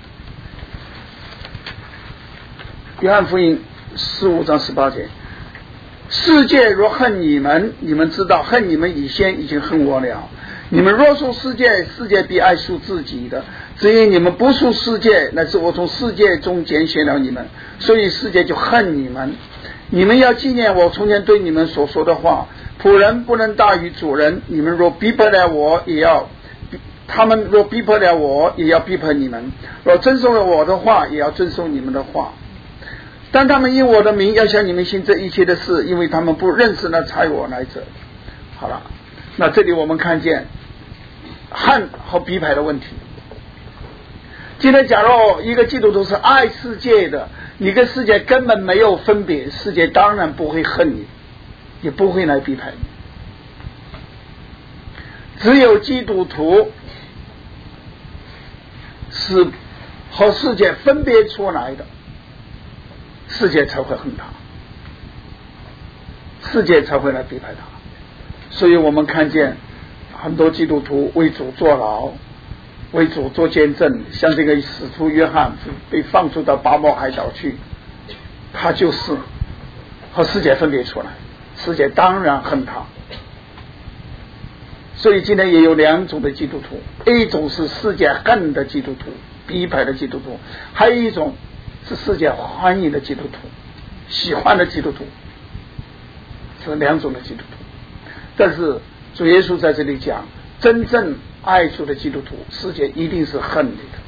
约翰福音十五章十八节，世界若恨你们，你们知道恨你们以先已经恨我了。你们若说世界，世界必爱属自己的， 只因你们不属世界，乃是我从世界中拣选了你们，所以世界就恨你们。你们要纪念我从前对你们所说的话，仆人不能大于主人。你们若逼迫了我，也要他们若逼迫了我，也要逼迫你们；若遵守了我的话，也要遵守你们的话。但他们因我的名要向你们行这一切的事，因为他们不认识那差我来者。好了，那这里我们看见恨和逼迫的问题。今天假如一个基督徒是爱世界的，你跟世界根本没有分别，世界当然不会恨你，也不会来逼迫你。只有基督徒是和世界分别出来的，世界才会恨他，世界才会来逼迫他。所以我们看见很多基督徒为主坐牢，为主做见证，像这个使徒约翰被放逐到巴摩海岛去，他就是和世界分别出来，世界当然恨他。所以今天也有两种的基督徒，一种是世界恨的基督徒，逼迫的基督徒，还有一种是世界欢迎的基督徒，喜欢的基督徒，是两种的基督徒。但是主耶稣在这里讲，真正爱主的基督徒，世界一定是恨你的。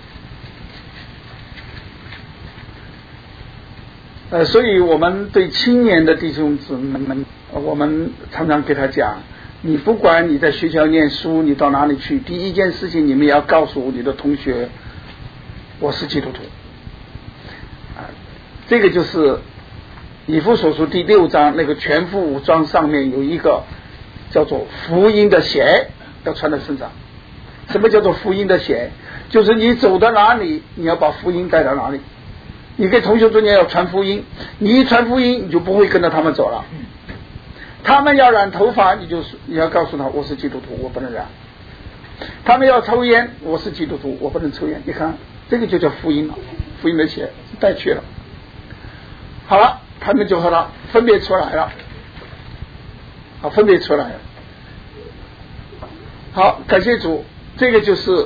呃，所以我们对青年的弟兄姊妹们，我们常常给他讲，你不管你在学校念书，你到哪里去，第一件事情你们要告诉你的同学，我是基督徒。啊，这个就是以弗所书第六章那个全副武装上面有一个叫做福音的鞋，要穿在身上。什么叫做福音的鞋？就是你走到哪里，你要把福音带到哪里。你给同学中间要传福音，你一传福音，你就不会跟着他们走了。他们要染头发，你就是你要告诉他，我是基督徒，我不能染。他们要抽烟，我是基督徒，我不能抽烟。你看，这个就叫福音了，福音的鞋带去了。好了，他们就和他分别出来了，好，分别出来了。好，感谢主，这个就是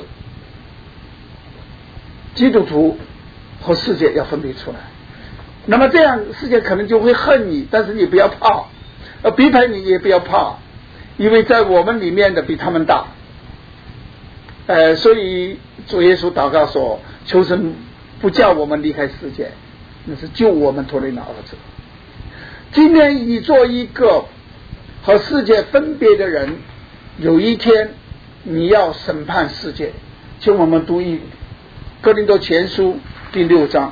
基督徒和世界要分别出来。那么这样世界可能就会恨你，但是你不要怕，呃，逼迫你也不要怕，因为在我们里面的比他们大。呃，所以主耶稣祷告说，求神不叫我们离开世界，那是救我们脱离那恶者。今天你做一个和世界分别的人，有一天你要审判世界。请我们读一哥林多前书第六章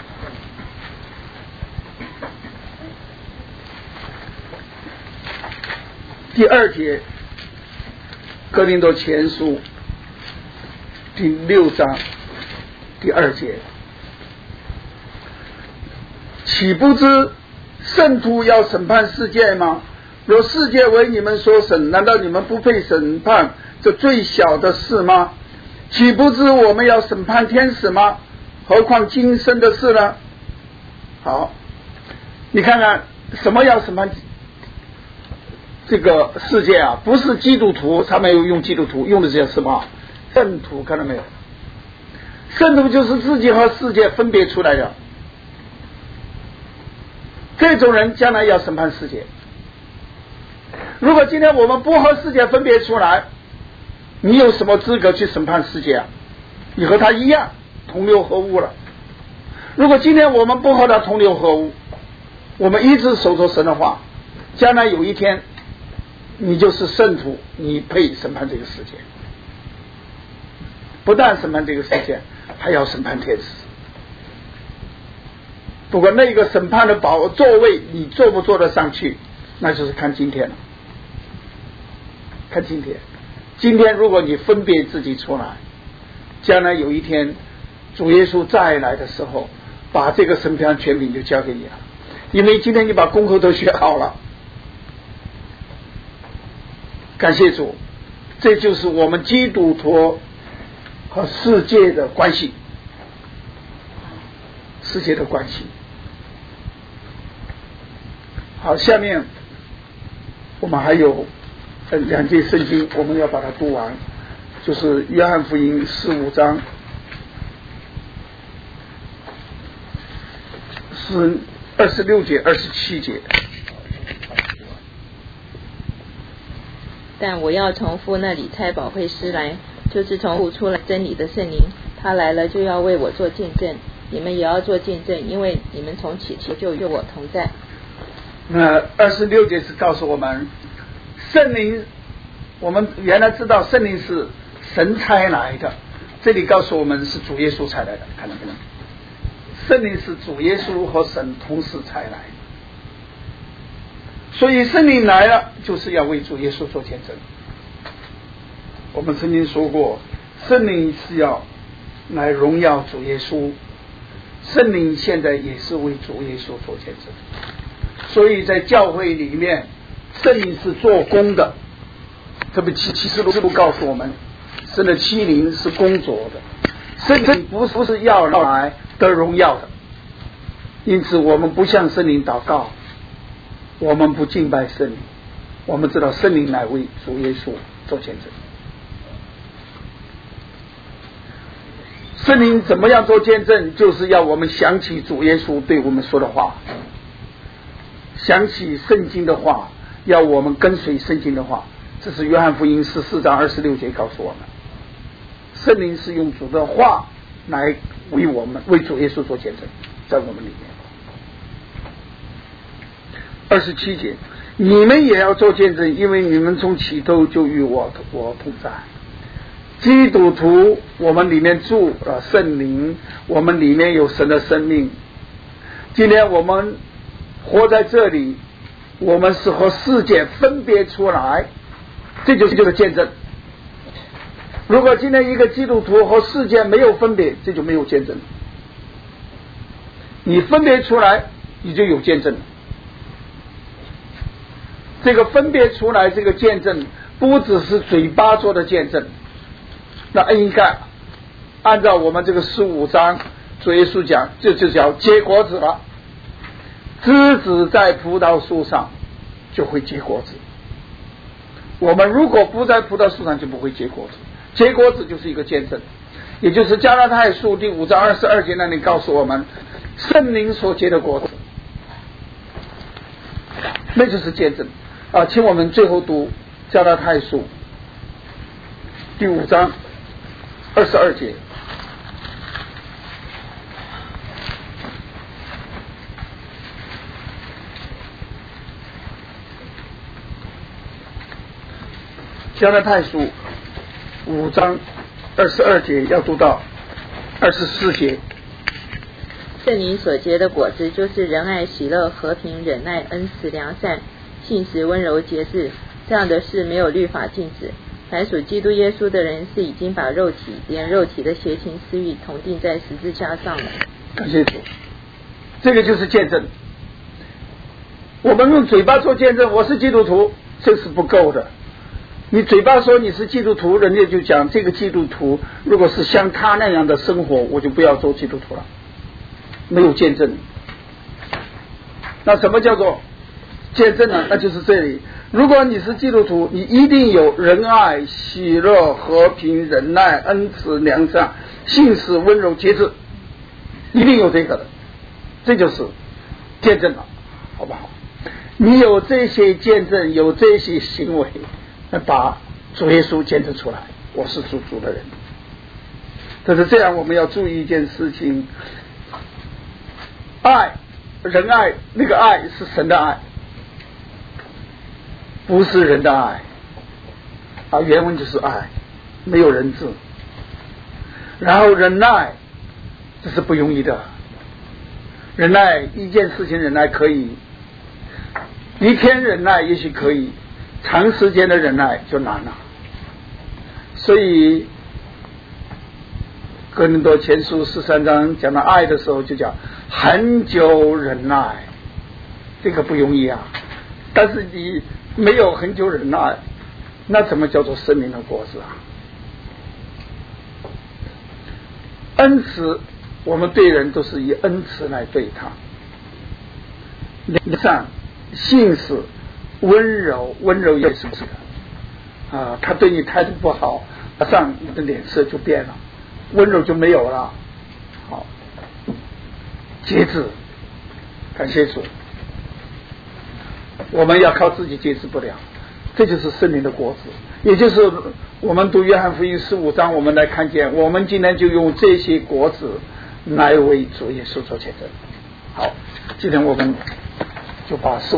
第二节，哥林多前书第六章第二节，岂不知圣徒要审判世界吗？若世界为你们所审，难道你们不配审判这最小的事吗？岂不知我们要审判天使吗？何况今生的事呢？好，你看看什么要审判这个世界啊？不是基督徒，他没有用基督徒，用的是什么？圣徒，看到没有？圣徒就是自己和世界分别出来的，这种人将来要审判世界。如果今天我们不和世界分别出来，你有什么资格去审判世界啊？你和他一样同流合污了。如果今天我们不和他同流合污，我们一直守着神的话，将来有一天你就是圣徒，你配审判这个世界。不但审判这个世界，还要审判天使。不过那个审判的宝座位你坐不坐得上去，那就是看今天了。看今天，今天如果你分别自己出来，将来有一天主耶稣再来的时候，把这个审判权柄就交给你了。因为今天你把功课都学好了，感谢主，这就是我们基督徒和世界的关系，世界的关系。好，下面我们还有两节圣经，我们要把它读完，就是约翰福音十五章是二十六节、二十七节。 但我要从父那里差保惠师来，就是从父出来真理的圣灵，他来了就要为我做见证，你们也要做见证，因为你们从起初就与我同在。 那二十六节是告诉我们，圣灵，我们原来知道圣灵是神差来的，这里告诉我们是主耶稣差来的，看到没有？圣灵是主耶稣和神同时差来的，所以圣灵来了就是要为主耶稣做见证。我们曾经说过，圣灵是要来荣耀主耶稣，圣灵现在也是为主耶稣做见证。所以在教会里面，圣灵是做工的，这不启示录告诉我们，神的七灵是工作的，圣灵不是不是要来得荣耀的。因此我们不向圣灵祷告，我们不敬拜圣灵，我们知道圣灵来为主耶稣做见证。圣灵怎么样做见证？就是要我们想起主耶稣对我们说的话，想起圣经的话，要我们跟随圣经的话。这是约翰福音十四章二十六节告诉我们，圣灵是用主的话来为我们为主耶稣做见证，在我们里面。二十七节，你们也要做见证，因为你们从起头就与我我同在。基督徒，我们里面住了圣灵，我们里面有神的生命。今天我们活在这里，我们是和世界分别出来，这就是这个见证。如果今天一个基督徒和世界没有分别，这就没有见证。你分别出来，你就有见证。这个分别出来，这个见证不只是嘴巴做的见证，那应该按照我们这个十五章主耶稣讲，这就叫结果子了。枝子在葡萄树上就会结果子，我们如果不在葡萄树上就不会结果子。结果子就是一个见证，也就是加拉太书第五章二十二节那里告诉我们，圣灵所结的果子，那就是见证啊。请我们最后读加拉太书第五章二十二节。加拉太书五章二十二节要读到二十四节。 圣灵所结的果子，就是仁爱、喜乐、和平、忍耐、恩慈、良善、信实、温柔、节制。这样的事没有律法禁止。凡属基督耶稣的人，是已经把肉体连肉体的邪情私欲同定在十字架上了。 感谢主，这个就是见证。我们用嘴巴做见证，我是基督徒，这是不够的。你嘴巴说你是基督徒，人家就讲这个基督徒如果是像他那样的生活，我就不要做基督徒了，没有见证。那什么叫做见证呢？那就是这里，如果你是基督徒，你一定有仁爱、喜乐、和平、忍耐、恩慈、良善、信实、温柔、节制，一定有这个的，这就是见证了，好不好？你有这些见证，有这些行为，把主耶稣见证出来，我是属主的人。但是这样，我们要注意一件事情，爱仁爱，那个爱是神的爱，不是人的爱啊，原文就是爱，没有人字。然后忍耐，这是不容易的，忍耐一件事情忍耐可以，一天忍耐也许可以，长时间的忍耐就难了。所以哥林多前书十三章讲到爱的时候，就讲恒久忍耐，这个不容易啊。但是你没有恒久忍耐，那怎么叫做生命的果子啊？恩慈，我们对人都是以恩慈来对他。良善、信实、温柔，温柔也是不是的啊？他对你态度不好，马上你的脸色就变了，温柔就没有了。好，节制， 感谢主，我们要靠自己节制不了，这就是圣灵的果子，也就是我们读约翰福音十五章，我们来看见，我们今天就用这些果子来为主耶稣做见证。好，今天我们就把十五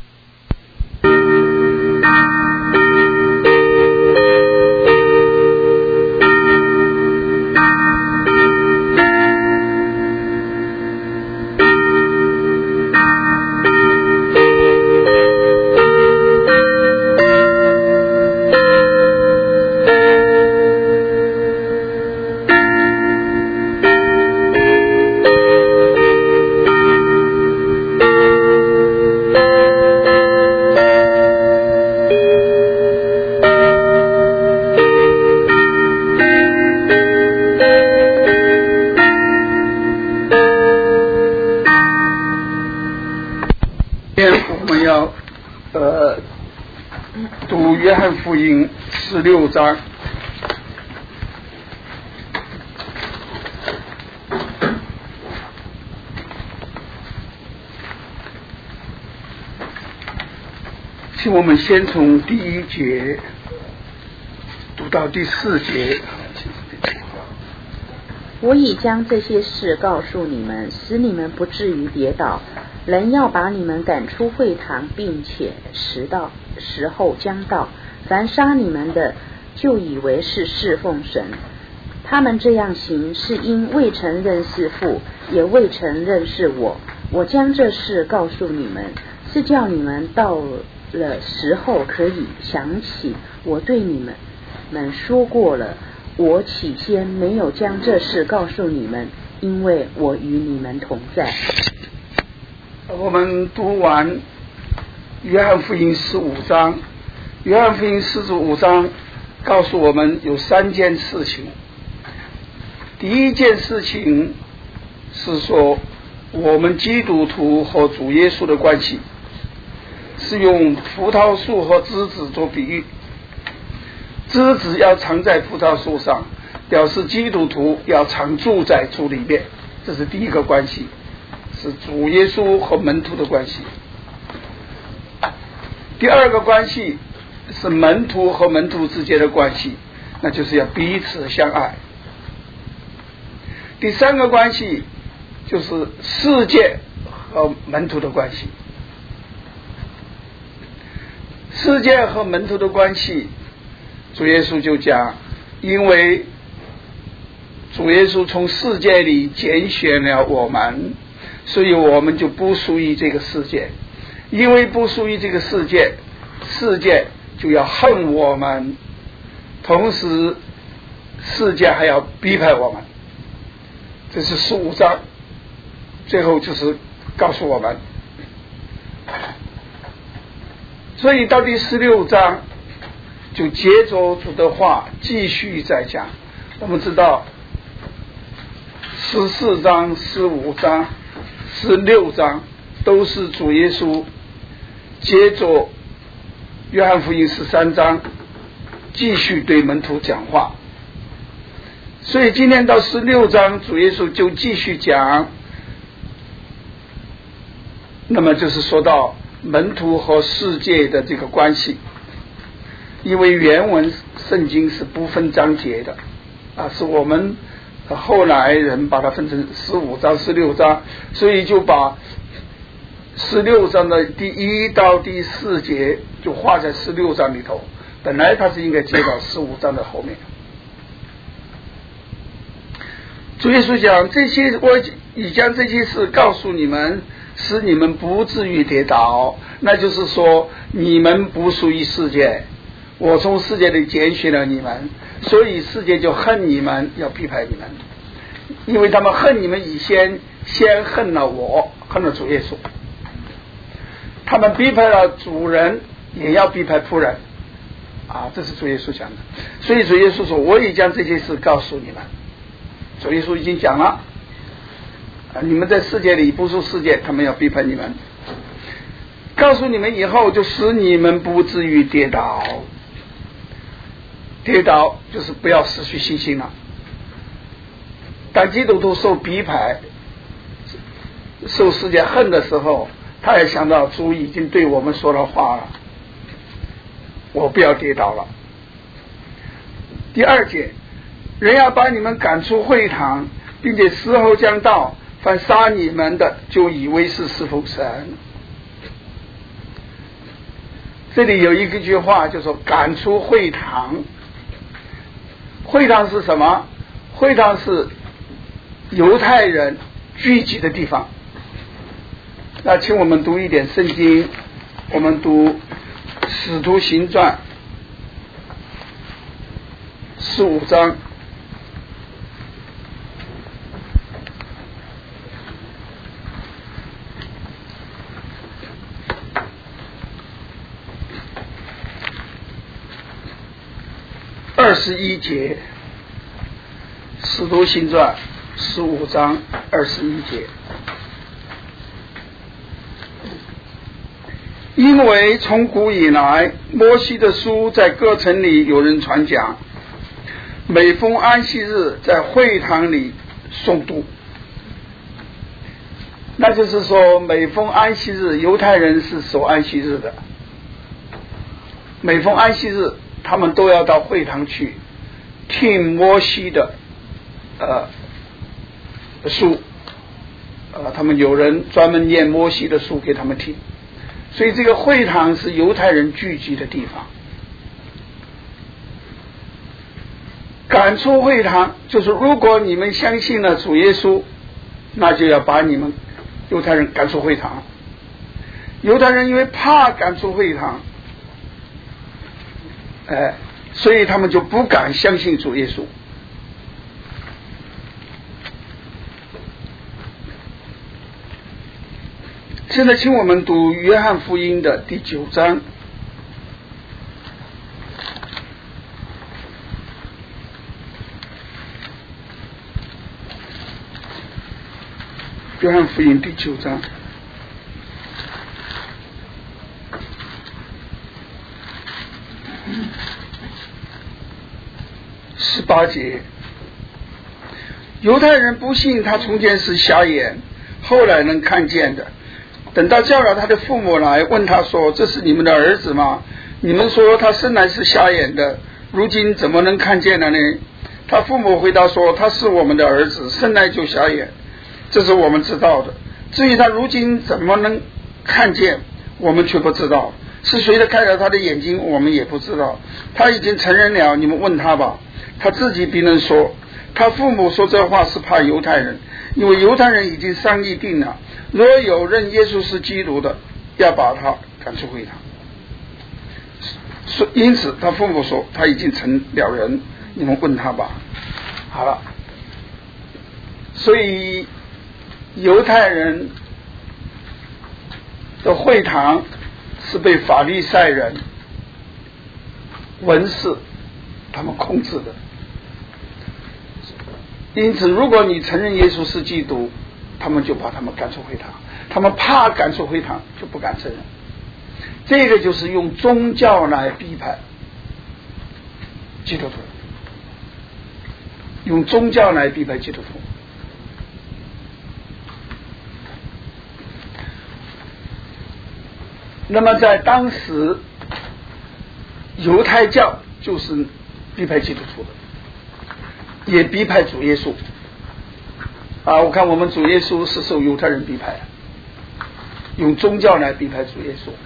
福音十六章，请我们先从第一节读到第四节。 我已将这些事告诉你们，使你们不至于跌倒。人要把你们赶出会堂，并且时到时候将到。凡杀你们的，就以为是侍奉神。他们这样行，是因未曾认识父，也未曾认识我。我将这事告诉你们，是叫你们到了时候可以想起我对你们们说过了。我起先没有将这事告诉你们，因为我与你们同在。 我们读完约翰福音十五章，约翰福音四十五章告诉我们有三件事情。第一件事情是说，我们基督徒和主耶稣的关系是用葡萄树和枝子做比喻，枝子要藏在葡萄树上，表示基督徒要常住在主里面，这是第一个关系，是主耶稣和门徒的关系。第二个关系是门徒和门徒之间的关系，那就是要彼此相爱。第三个关系就是世界和门徒的关系。世界和门徒的关系，主耶稣就讲，因为主耶稣从世界里拣选了我们，所以我们就不属于这个世界。因为不属于这个世界，世界就要恨我们，同时世界还要逼迫我们。这是十五章，最后就是告诉我们。所以到第十六章就接着主的话继续再讲。我们知道十四章、十五章、十六章都是主耶稣接着约翰福音十三章继续对门徒讲话。所以今天到十六章，主耶稣就继续讲，那么就是说到门徒和世界的这个关系。因为原文圣经是不分章节的啊，是我们后来人把它分成十五章、十六章，所以就把十六章的第一到第四节就画在十六章里头，本来它是应该接到十五章的后面。主耶稣讲，这些我已将这些事告诉你们，使你们不至于跌倒。那就是说，你们不属于世界，我从世界里拣选了你们，所以世界就恨你们，要批判你们，因为他们恨你们以先先恨了我，恨了主耶稣。他们逼迫了主人，也要逼迫仆人啊，这是主耶稣讲的。所以主耶稣说，我已将这些事告诉你们。主耶稣已经讲了，你们在世界里不属世界，他们要逼迫你们，告诉你们以后，就使你们不至于跌倒。跌倒就是不要失去信心了。当基督徒受逼迫， 受世界恨的时候，他也想到主已经对我们说了话了，我不要跌倒了。第二节，人要把你们赶出会堂，并且时候将到，凡杀你们的就以为是侍奉神。这里有一个句话就说赶出会堂。会堂是什么？会堂是犹太人聚集的地方。那请我们读一点圣经，我们读使徒行传十五章二十一节，使徒行传十五章二十一节。因为从古以来，摩西的书在各城里有人传讲，每逢安息日在会堂里诵读。那就是说，每逢安息日，犹太人是守安息日的，每逢安息日他们都要到会堂去听摩西的呃书，呃，他们有人专门念摩西的书给他们听，所以这个会堂是犹太人聚集的地方。赶出会堂就是如果你们相信了主耶稣，那就要把你们犹太人赶出会堂。犹太人因为怕赶出会堂，哎，所以他们就不敢相信主耶稣。现在请我们读约翰福音的第九章，约翰福音第九章十八节，犹太人不信他从前是瞎眼，后来能看见的。等到叫了他的父母来，问他说：“这是你们的儿子吗？你们说他生来是瞎眼的，如今怎么能看见了呢？”他父母回答说：“他是我们的儿子，生来就瞎眼，这是我们知道的。至于他如今怎么能看见，我们却不知道。是谁的开了他的眼睛，我们也不知道。他已经承认了，你们问他吧，他自己必能说。他父母说这话是怕犹太人，因为犹太人已经商议定了，若有认耶稣是基督的，要把他赶出会堂。因此他父母说他已经成了人，你们问他吧。好了，所以犹太人的会堂是被法利赛人文士他们控制的。因此如果你承认耶稣是基督，他们就把他们赶出会堂，他们怕赶出会堂就不敢承认。这个就是用宗教来逼迫基督徒，用宗教来逼迫基督徒。那么在当时，犹太教就是逼迫基督徒的，也逼迫主耶稣啊！我看我们主耶稣是受犹太人逼迫，用宗教来逼迫主耶稣。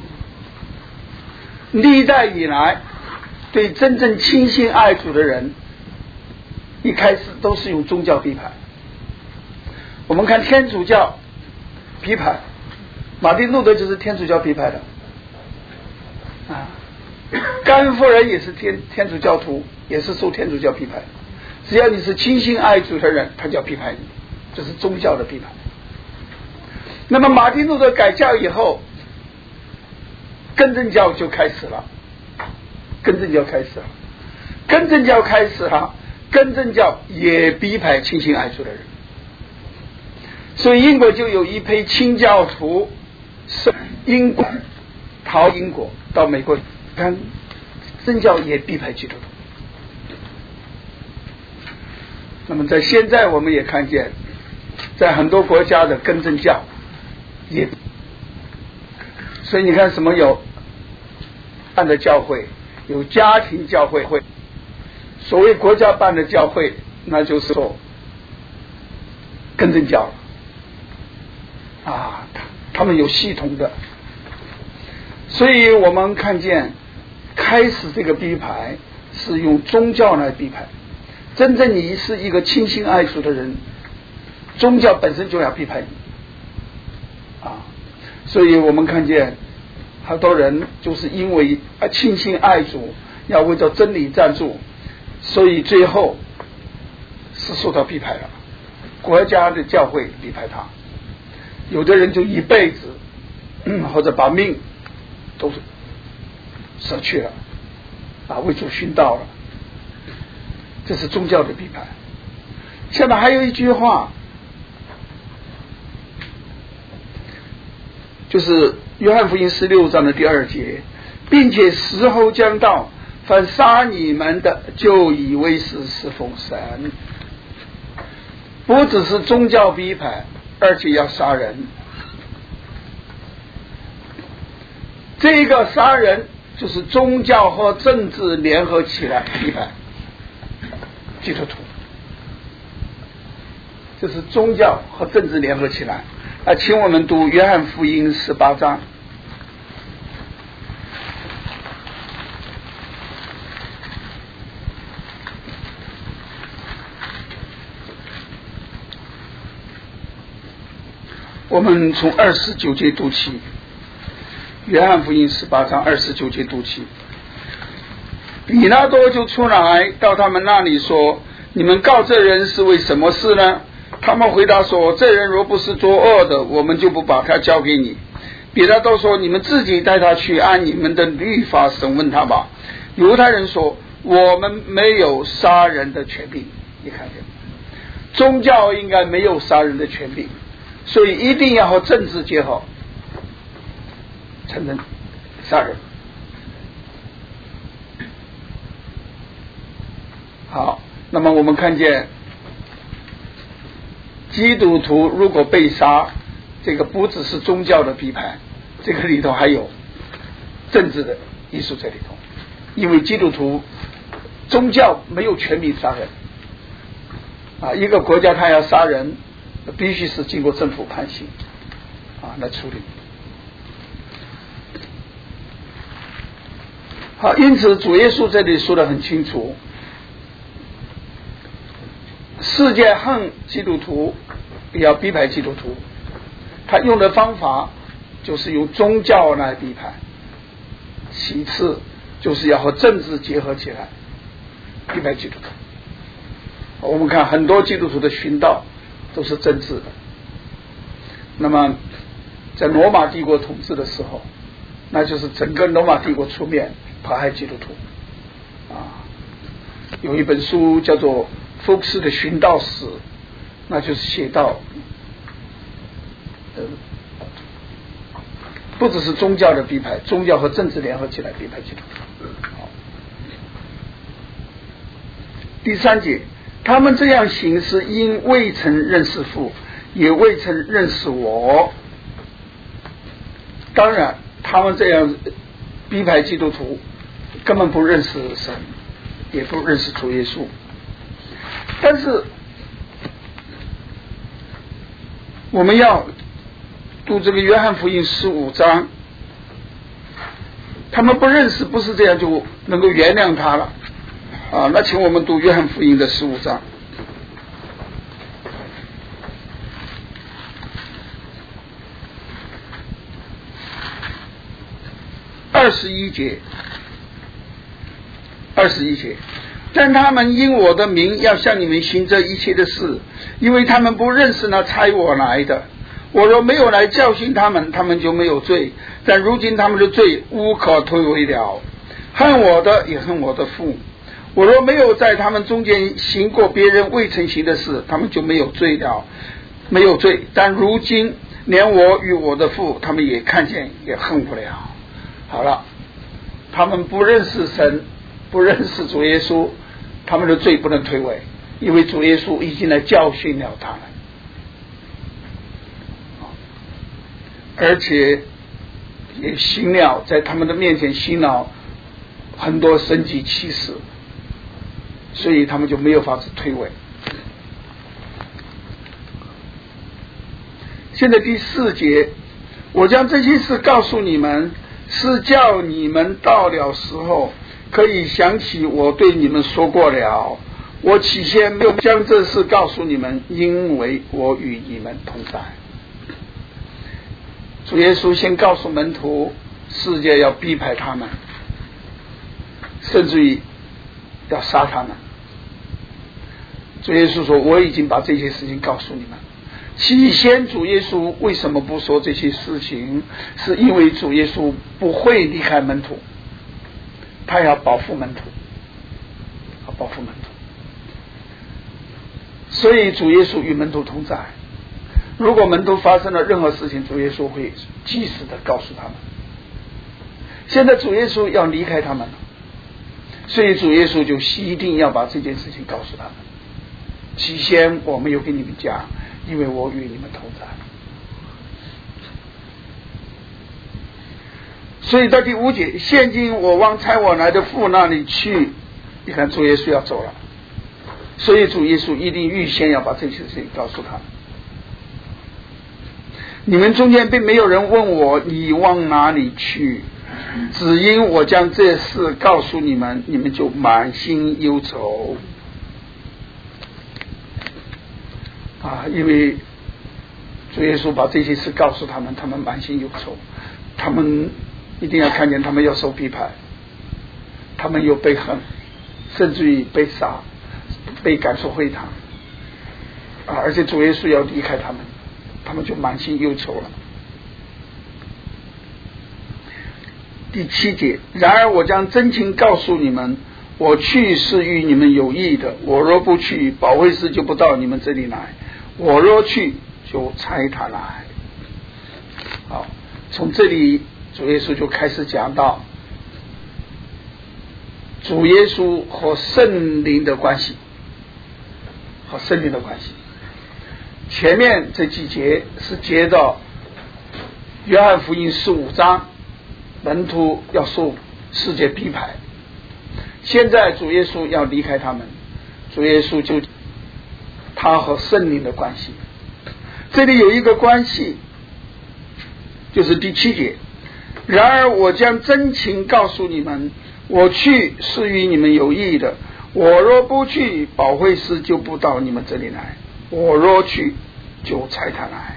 历代以来，对真正倾心爱主的人，一开始都是用宗教逼迫。我们看天主教批判，马丁路德就是天主教批判的啊，甘夫人也是天天主教徒，也是受天主教批判。只要你是倾心爱主的人，他就要批判你，这是宗教的批判。那么马丁路德改教以后，更正教就开始了，更正教开始了，更正教开始了，更正教也逼迫倾心爱主的人。所以英国就有一批清教徒，英国逃英国到美国，看真教也逼迫基督徒。那么在现在我们也看见在很多国家的更正教也，所以你看什么有办的教会，有家庭教会会，所谓国家办的教会，那就是说更正教了啊，他们有系统的，所以我们看见开始这个逼迫是用宗教来逼迫，真正你是一个倾心爱主的人，宗教本身就要逼迫你啊，所以我们看见很多人就是因为啊倾心爱主，要为着真理站住，所以最后是受到逼迫了，国家的教会逼迫他，有的人就一辈子、嗯、或者把命都舍去了啊，为主殉道了，这是宗教的逼迫。下面还有一句话，就是约翰福音十六章的第二节，并且时候将到，凡杀你们的就以为是侍奉神。不只是宗教逼迫，而且要杀人。这个杀人就是宗教和政治联合起来逼迫基督徒，这是宗教和政治联合起来啊！请我们读约翰福音十八章。我们从二十九节读起，约翰福音十八章二十九节读起。比拉多就出来到他们那里说：“你们告这人是为什么事呢？”他们回答说：“这人若不是作恶的，我们就不把他交给你。”比拉多说：“你们自己带他去，按你们的律法审问他吧。”犹太人说：“我们没有杀人的权柄。”你看见，宗教应该没有杀人的权柄，所以一定要和政治结合，承认杀人。好，那么我们看见基督徒如果被杀，这个不只是宗教的批判，这个里头还有政治的因素在里头，因为基督徒宗教没有权柄杀人啊，一个国家他要杀人必须是经过政府判刑啊来处理。好，因此主耶稣这里说得很清楚，世界恨基督徒，也要逼迫基督徒，他用的方法就是用宗教来逼迫，其次就是要和政治结合起来逼迫基督徒。我们看很多基督徒的殉道都是政治的，那么在罗马帝国统治的时候，那就是整个罗马帝国出面迫害基督徒啊。有一本书叫做福克斯的殉道史，那就是写到呃，不只是宗教的逼迫，宗教和政治联合起来逼迫基督徒。好，第三节，他们这样行是因未曾认识父，也未曾认识我。当然他们这样逼迫基督徒根本不认识神，也不认识主耶稣。但是我们要读这个约翰福音十五章，他们不认识，不是这样就能够原谅他了啊！那请我们读约翰福音的十五章二十一节，二十一节。但他们因我的名要向你们行这一切的事，因为他们不认识那差我来的。我若没有来教训他们，他们就没有罪，但如今他们的罪无可推诿了。恨我的也恨我的父。我若没有在他们中间行过别人未曾行的事，他们就没有罪了，没有罪。但如今连我与我的父，他们也看见，也恨不了。好了，他们不认识神，不认识主耶稣，他们的罪不能推诿，因为主耶稣已经来教训了他们而且也行了，在他们的面前行了很多神迹奇事，所以他们就没有法子退位。现在第四节，我将这些事告诉你们，是叫你们到了时候可以想起我对你们说过了。我起先没有将这事告诉你们，因为我与你们同在。主耶稣先告诉门徒，世界要逼迫他们，甚至于要杀他们。主耶稣说，我已经把这些事情告诉你们。起先主耶稣为什么不说这些事情？是因为主耶稣不会离开门徒，他要保护门徒，要保护门徒。所以主耶稣与门徒同在。如果门徒发生了任何事情，主耶稣会及时的告诉他们。现在主耶稣要离开他们了，所以主耶稣就一定要把这件事情告诉他们。起先我没有跟你们讲，因为我与你们同在。所以到第五节，现今我往差我来的父那里去。你看主耶稣要走了，所以主耶稣一定预先要把这些事情告诉他们。你们中间并没有人问我你往哪里去，只因我将这事告诉你们，你们就满心忧愁啊！因为主耶稣把这些事告诉他们，他们满心忧愁，他们一定要看见他们要受批判，他们又被恨，甚至于被杀，被赶出会堂啊！而且主耶稣要离开他们，他们就满心忧愁了。第七节，然而我将真情告诉你们，我去是与你们有益的，我若不去，保惠师就不到你们这里来，我若去，就差他来。好，从这里主耶稣就开始讲到主耶稣和圣灵的关系，和圣灵的关系。前面这几节是接着约翰福音十五章，门徒要受世界逼迫，现在主耶稣要离开他们，主耶稣就他和圣灵的关系。这里有一个关系，就是第七节，然而我将真情告诉你们，我去是与你们有益的，我若不去，保惠师就不到你们这里来，我若去，就差他来。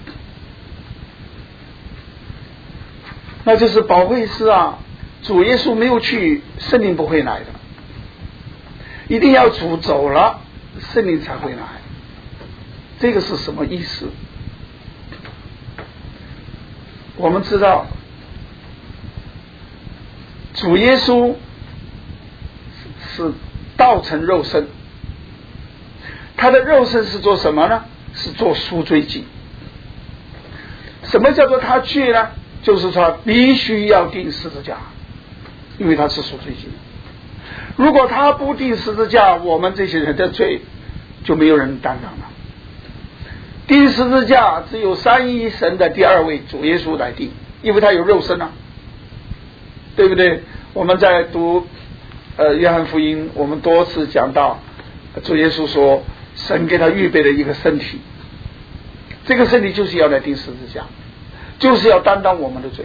那就是保惠师啊，主耶稣没有去，圣灵不会来的，一定要主走了，圣灵才会来。这个是什么意思？我们知道主耶稣是道成肉身，他的肉身是做什么呢？是做赎罪祭。什么叫做他去呢？就是说必须要钉十字架，因为他是赎罪祭。如果他不钉十字架，我们这些人的罪就没有人担当了。钉十字架只有三一神的第二位主耶稣来钉，因为他有肉身啊，对不对？我们在读呃约翰福音，我们多次讲到主耶稣说神给他预备了一个身体，这个身体就是要来钉十字架，就是要担当我们的罪，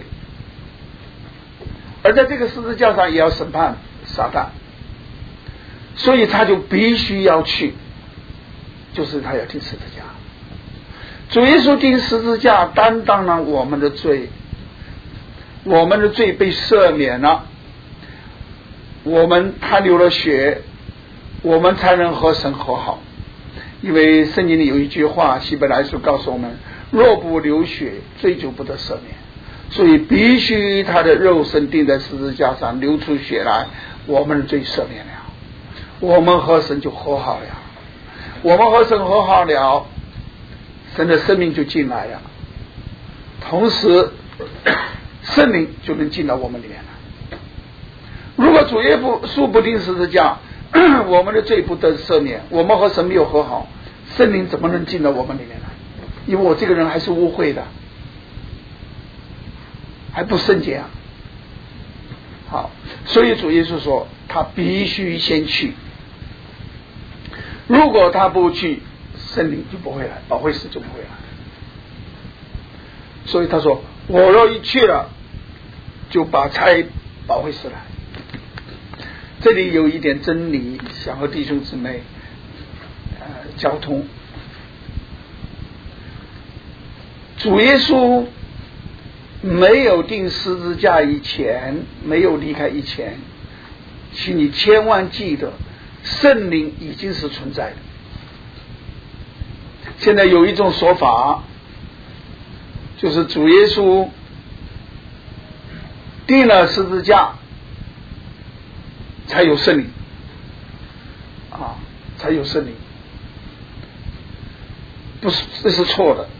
而在这个十字架上也要审判撒旦，所以他就必须要去，就是他要钉十字架。主耶稣钉十字架担当了我们的罪，我们的罪被赦免了，我们他流了血，我们才能和神和好。因为圣经里有一句话，希伯来书告诉我们，若不流血，罪就不得赦免，所以必须他的肉身钉在十字架上，流出血来，我们的罪赦免了，我们和神就和好了，我们和神和好了，神的生命就进来了，同时圣灵就能进到我们里面了。如果主耶稣不钉十字架，我们的罪不得赦免，我们和神没有和好，圣灵怎么能进到我们里面来？因为我这个人还是污秽的， 还不圣洁啊。好，所以主耶稣说他必须先去，如果他不去，圣灵就不会来，保惠师就不会来。所以他说我若一去了，就把差保惠师来。这里有一点真理想和弟兄姊妹呃交通。主耶稣没有钉十字架以前，没有离开以前，请你千万记得圣灵已经是存在的。现在有一种说法，就是主耶稣钉了十字架才有圣灵啊，才有圣灵，不是，这是错的。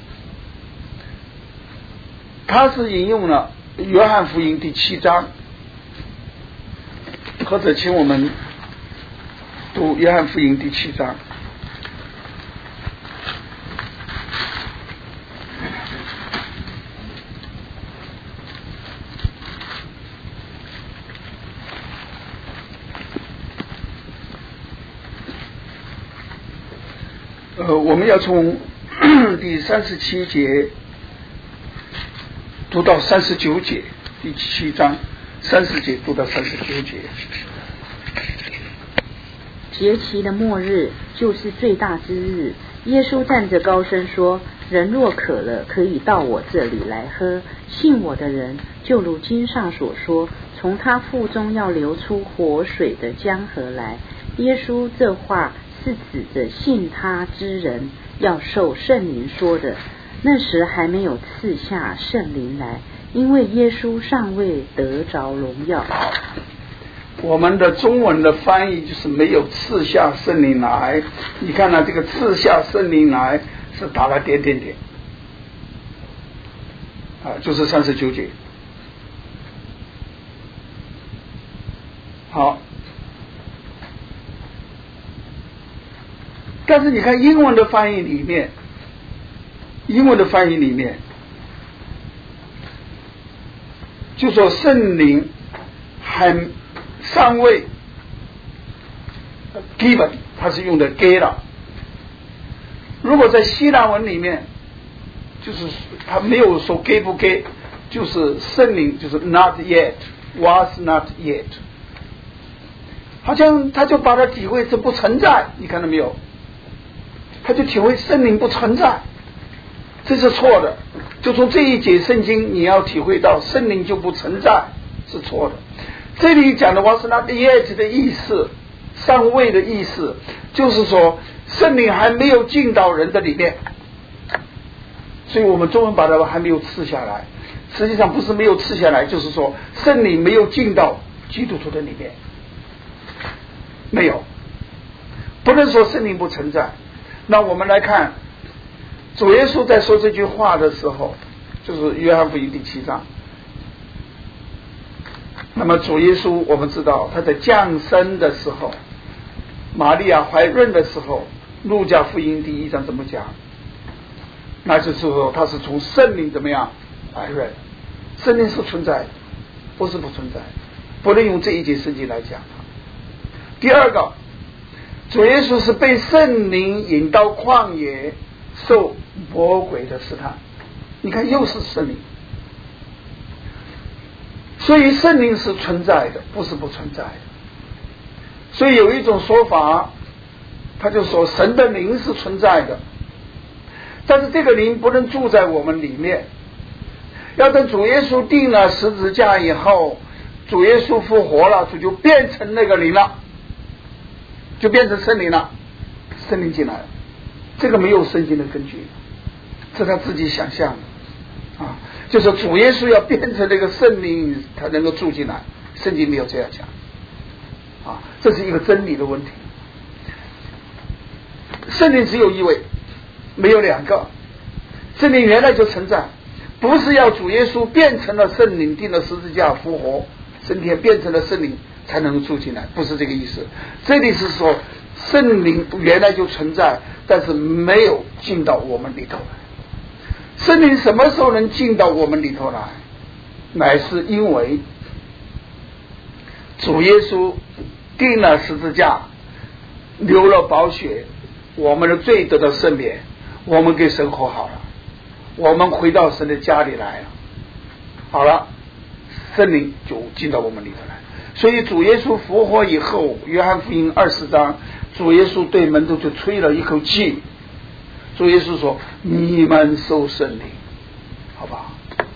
他是引用了约翰福音第七章，或者请我们读约翰福音第七章。呃，我们要从第三十七节读到三十九节，第七章三十节读到三十九节。 节期的末日就是最大之日，耶稣站着高声说：人若渴了，可以到我这里来喝，信我的人，就如经上所说，从他腹中要流出活水的江河来。耶稣这话是指着信他之人要受圣灵说的。那时还没有赐下圣灵来，因为耶稣尚未得着荣耀。 我们的中文的翻译就是没有赐下圣灵来。你看呢、啊，这个赐下圣灵来是打了点点点啊，就是三十九节。好，但是你看英文的翻译里面，英文的翻译里面就说圣灵还尚未 given， 它是用的 get 了。如果在希腊文里面，就是他没有说 get 不 get， 就是圣灵就是 not yet was not yet， 好像他就把它体会成不存在，你看到没有？他就体会圣灵不存在，这是错的。就从这一节圣经你要体会到圣灵就不存在是错的。这里讲的 was not yet 的意思，尚未的意思，就是说圣灵还没有进到人的里面，所以我们中文把它还没有赐下来，实际上不是没有赐下来，就是说圣灵没有进到基督徒的里面，没有，不能说圣灵不存在。那我们来看主耶稣在说这句话的时候，就是约翰福音第七章。那么主耶稣我们知道他在降生的时候，玛利亚怀孕的时候，路加福音第一章怎么讲？那就是说他是从圣灵怎么样怀孕，圣灵是存在的，不是不存在，不能用这一节圣经来讲。第二个，主耶稣是被圣灵引到旷野受魔鬼的试探，你看又是圣灵，所以圣灵是存在的，不是不存在的。所以有一种说法，他就说神的灵是存在的，但是这个灵不能住在我们里面，要等主耶稣钉了十字架以后，主耶稣复活了，就就变成那个灵了，就变成圣灵了，圣灵进来了。这个没有圣经的根据，是他自己想象的啊，就是主耶稣要变成那个圣灵，他能够住进来，圣经没有这样讲啊，这是一个真理的问题。圣灵只有一位，没有两个，圣灵原来就存在，不是要主耶稣变成了圣灵，钉了十字架复活升天变成了圣灵才能住进来，不是这个意思。这里是说圣灵原来就存在，但是没有进到我们里头来。圣灵什么时候能进到我们里头来？ 乃是因为主耶稣钉了十字架，流了宝血，我们的罪得到赦免，我们跟神和好了，我们回到神的家里来了。好了，圣灵就进到我们里头来。所以主耶稣复活以后，约翰福音二十章，主耶稣对门徒就吹了一口气，主耶稣说：“你们受圣灵。”好不好？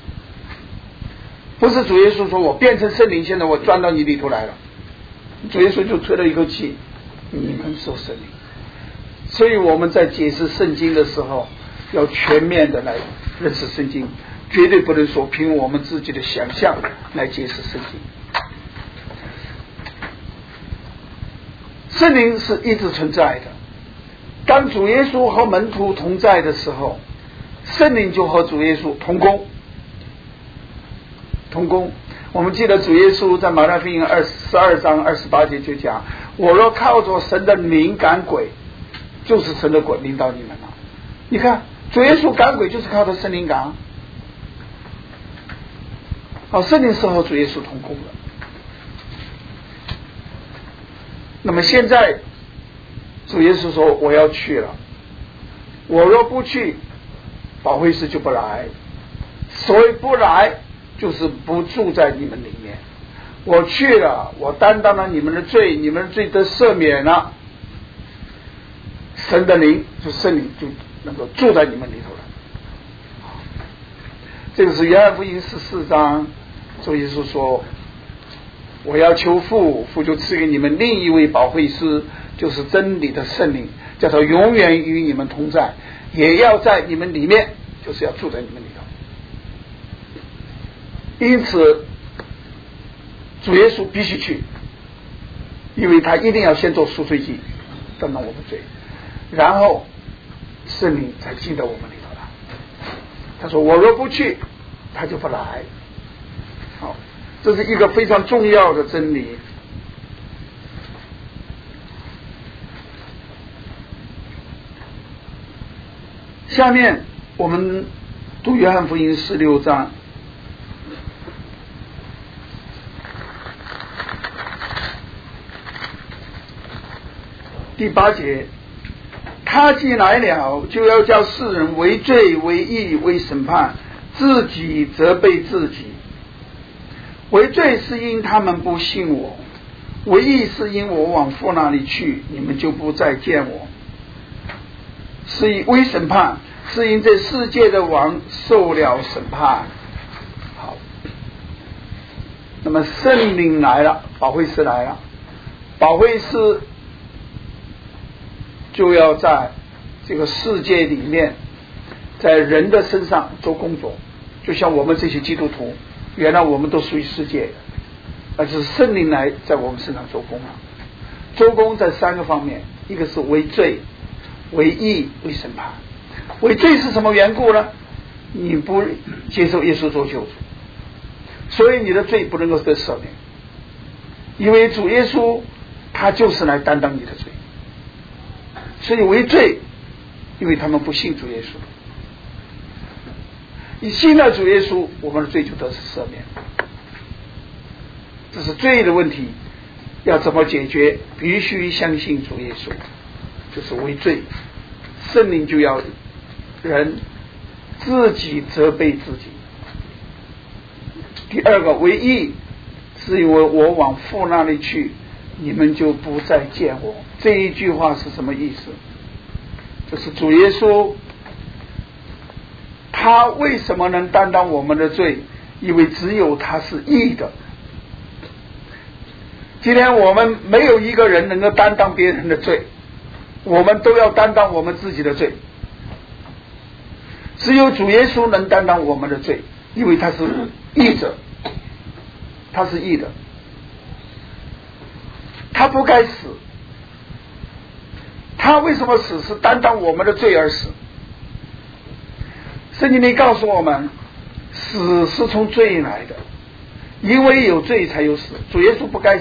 不是主耶稣说我变成圣灵，现在我钻到你里头来了，主耶稣就吹了一口气，你们受圣灵。所以我们在解释圣经的时候，要全面的来认识圣经，绝对不能说凭我们自己的想象来解释圣经。圣灵是一直存在的，当主耶稣和门徒同在的时候，圣灵就和主耶稣同工同工。我们记得主耶稣在马太福音二十二章二十八节就讲：我若靠着神的灵赶鬼，就是神的鬼领导你们了。你看主耶稣赶鬼就是靠着圣灵赶，好，圣灵是和主耶稣同工的。那么现在主耶稣说我要去了，我若不去，保惠师就不来，所以不来就是不住在你们里面。我去了，我担当了你们的罪，你们的罪得赦免了，神的灵就圣灵就能够住在你们里头了。这个是约翰福音十四章，主耶稣说我要求父，父就赐给你们另一位保惠师，就是真理的圣灵，叫他永远与你们同在，也要在你们里面，就是要住在你们里头。因此主耶稣必须去，因为他一定要先做赎罪祭，担当我们罪，然后圣灵才进到我们里头来。他说我若不去，他就不来。好，这是一个非常重要的真理。下面我们读约翰福音十六章第八节，他既来了，就要叫世人为罪、为义、为审判，自己责备自己。为罪是因他们不信我，为义是因我往父那里去，你们就不再见我。是因为审判，是因这世界的王受了审判。好，那么圣灵来了，保惠师来了，保惠师就要在这个世界里面，在人的身上做工作，就像我们这些基督徒，原来我们都属于世界，而是圣灵来在我们身上做工了。做工在三个方面，一个是为罪、为义、为审判。为罪是什么缘故呢？你不接受耶稣做救主，所以你的罪不能够得赦免，因为主耶稣他就是来担当你的罪。所以为罪，因为他们不信主耶稣。你信了主耶稣，我们的罪就得赦免。这是罪的问题，要怎么解决？必须相信主耶稣，就是为罪。圣灵就要人自己责备自己。第二个，为义是因为我往父那里去，你们就不再见我。这一句话是什么意思？就是主耶稣他为什么能担当我们的罪？因为只有他是义的。今天我们没有一个人能够担当别人的罪，我们都要担当我们自己的罪。只有主耶稣能担当我们的罪，因为他是义者，他是义的，他不该死。他为什么死？是担当我们的罪而死。圣经里告诉我们，死是从罪来的，因为有罪才有死。主耶稣不该死，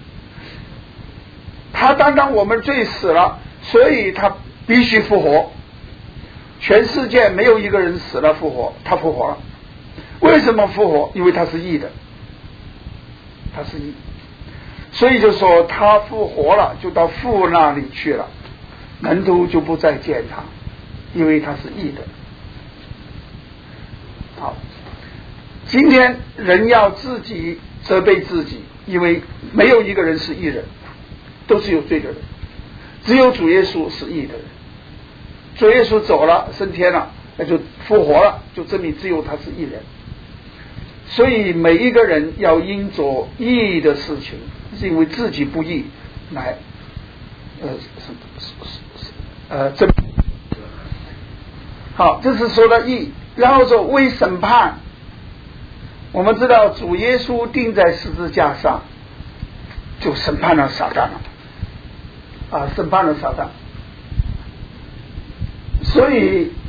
他担当我们罪死了，所以他必须复活。全世界没有一个人死了复活，他复活了。 为什么复活？因为他是义的，他是义，所以就说他复活了，就到父那里去了，门徒就不再见他，因为他是义的。好，今天人要自己责备自己，因为没有一个人是义人，都是有罪的人，只有主耶稣是义的人。主耶稣走了，升天了，那就复活了，就证明只有他是义人。所以每一个人要因着义的事情，是因为自己不义来呃呃证明。好，这是说的义。然后说为审判，我们知道主耶稣钉在十字架上，就审判了撒旦了，啊，审判了撒旦。所以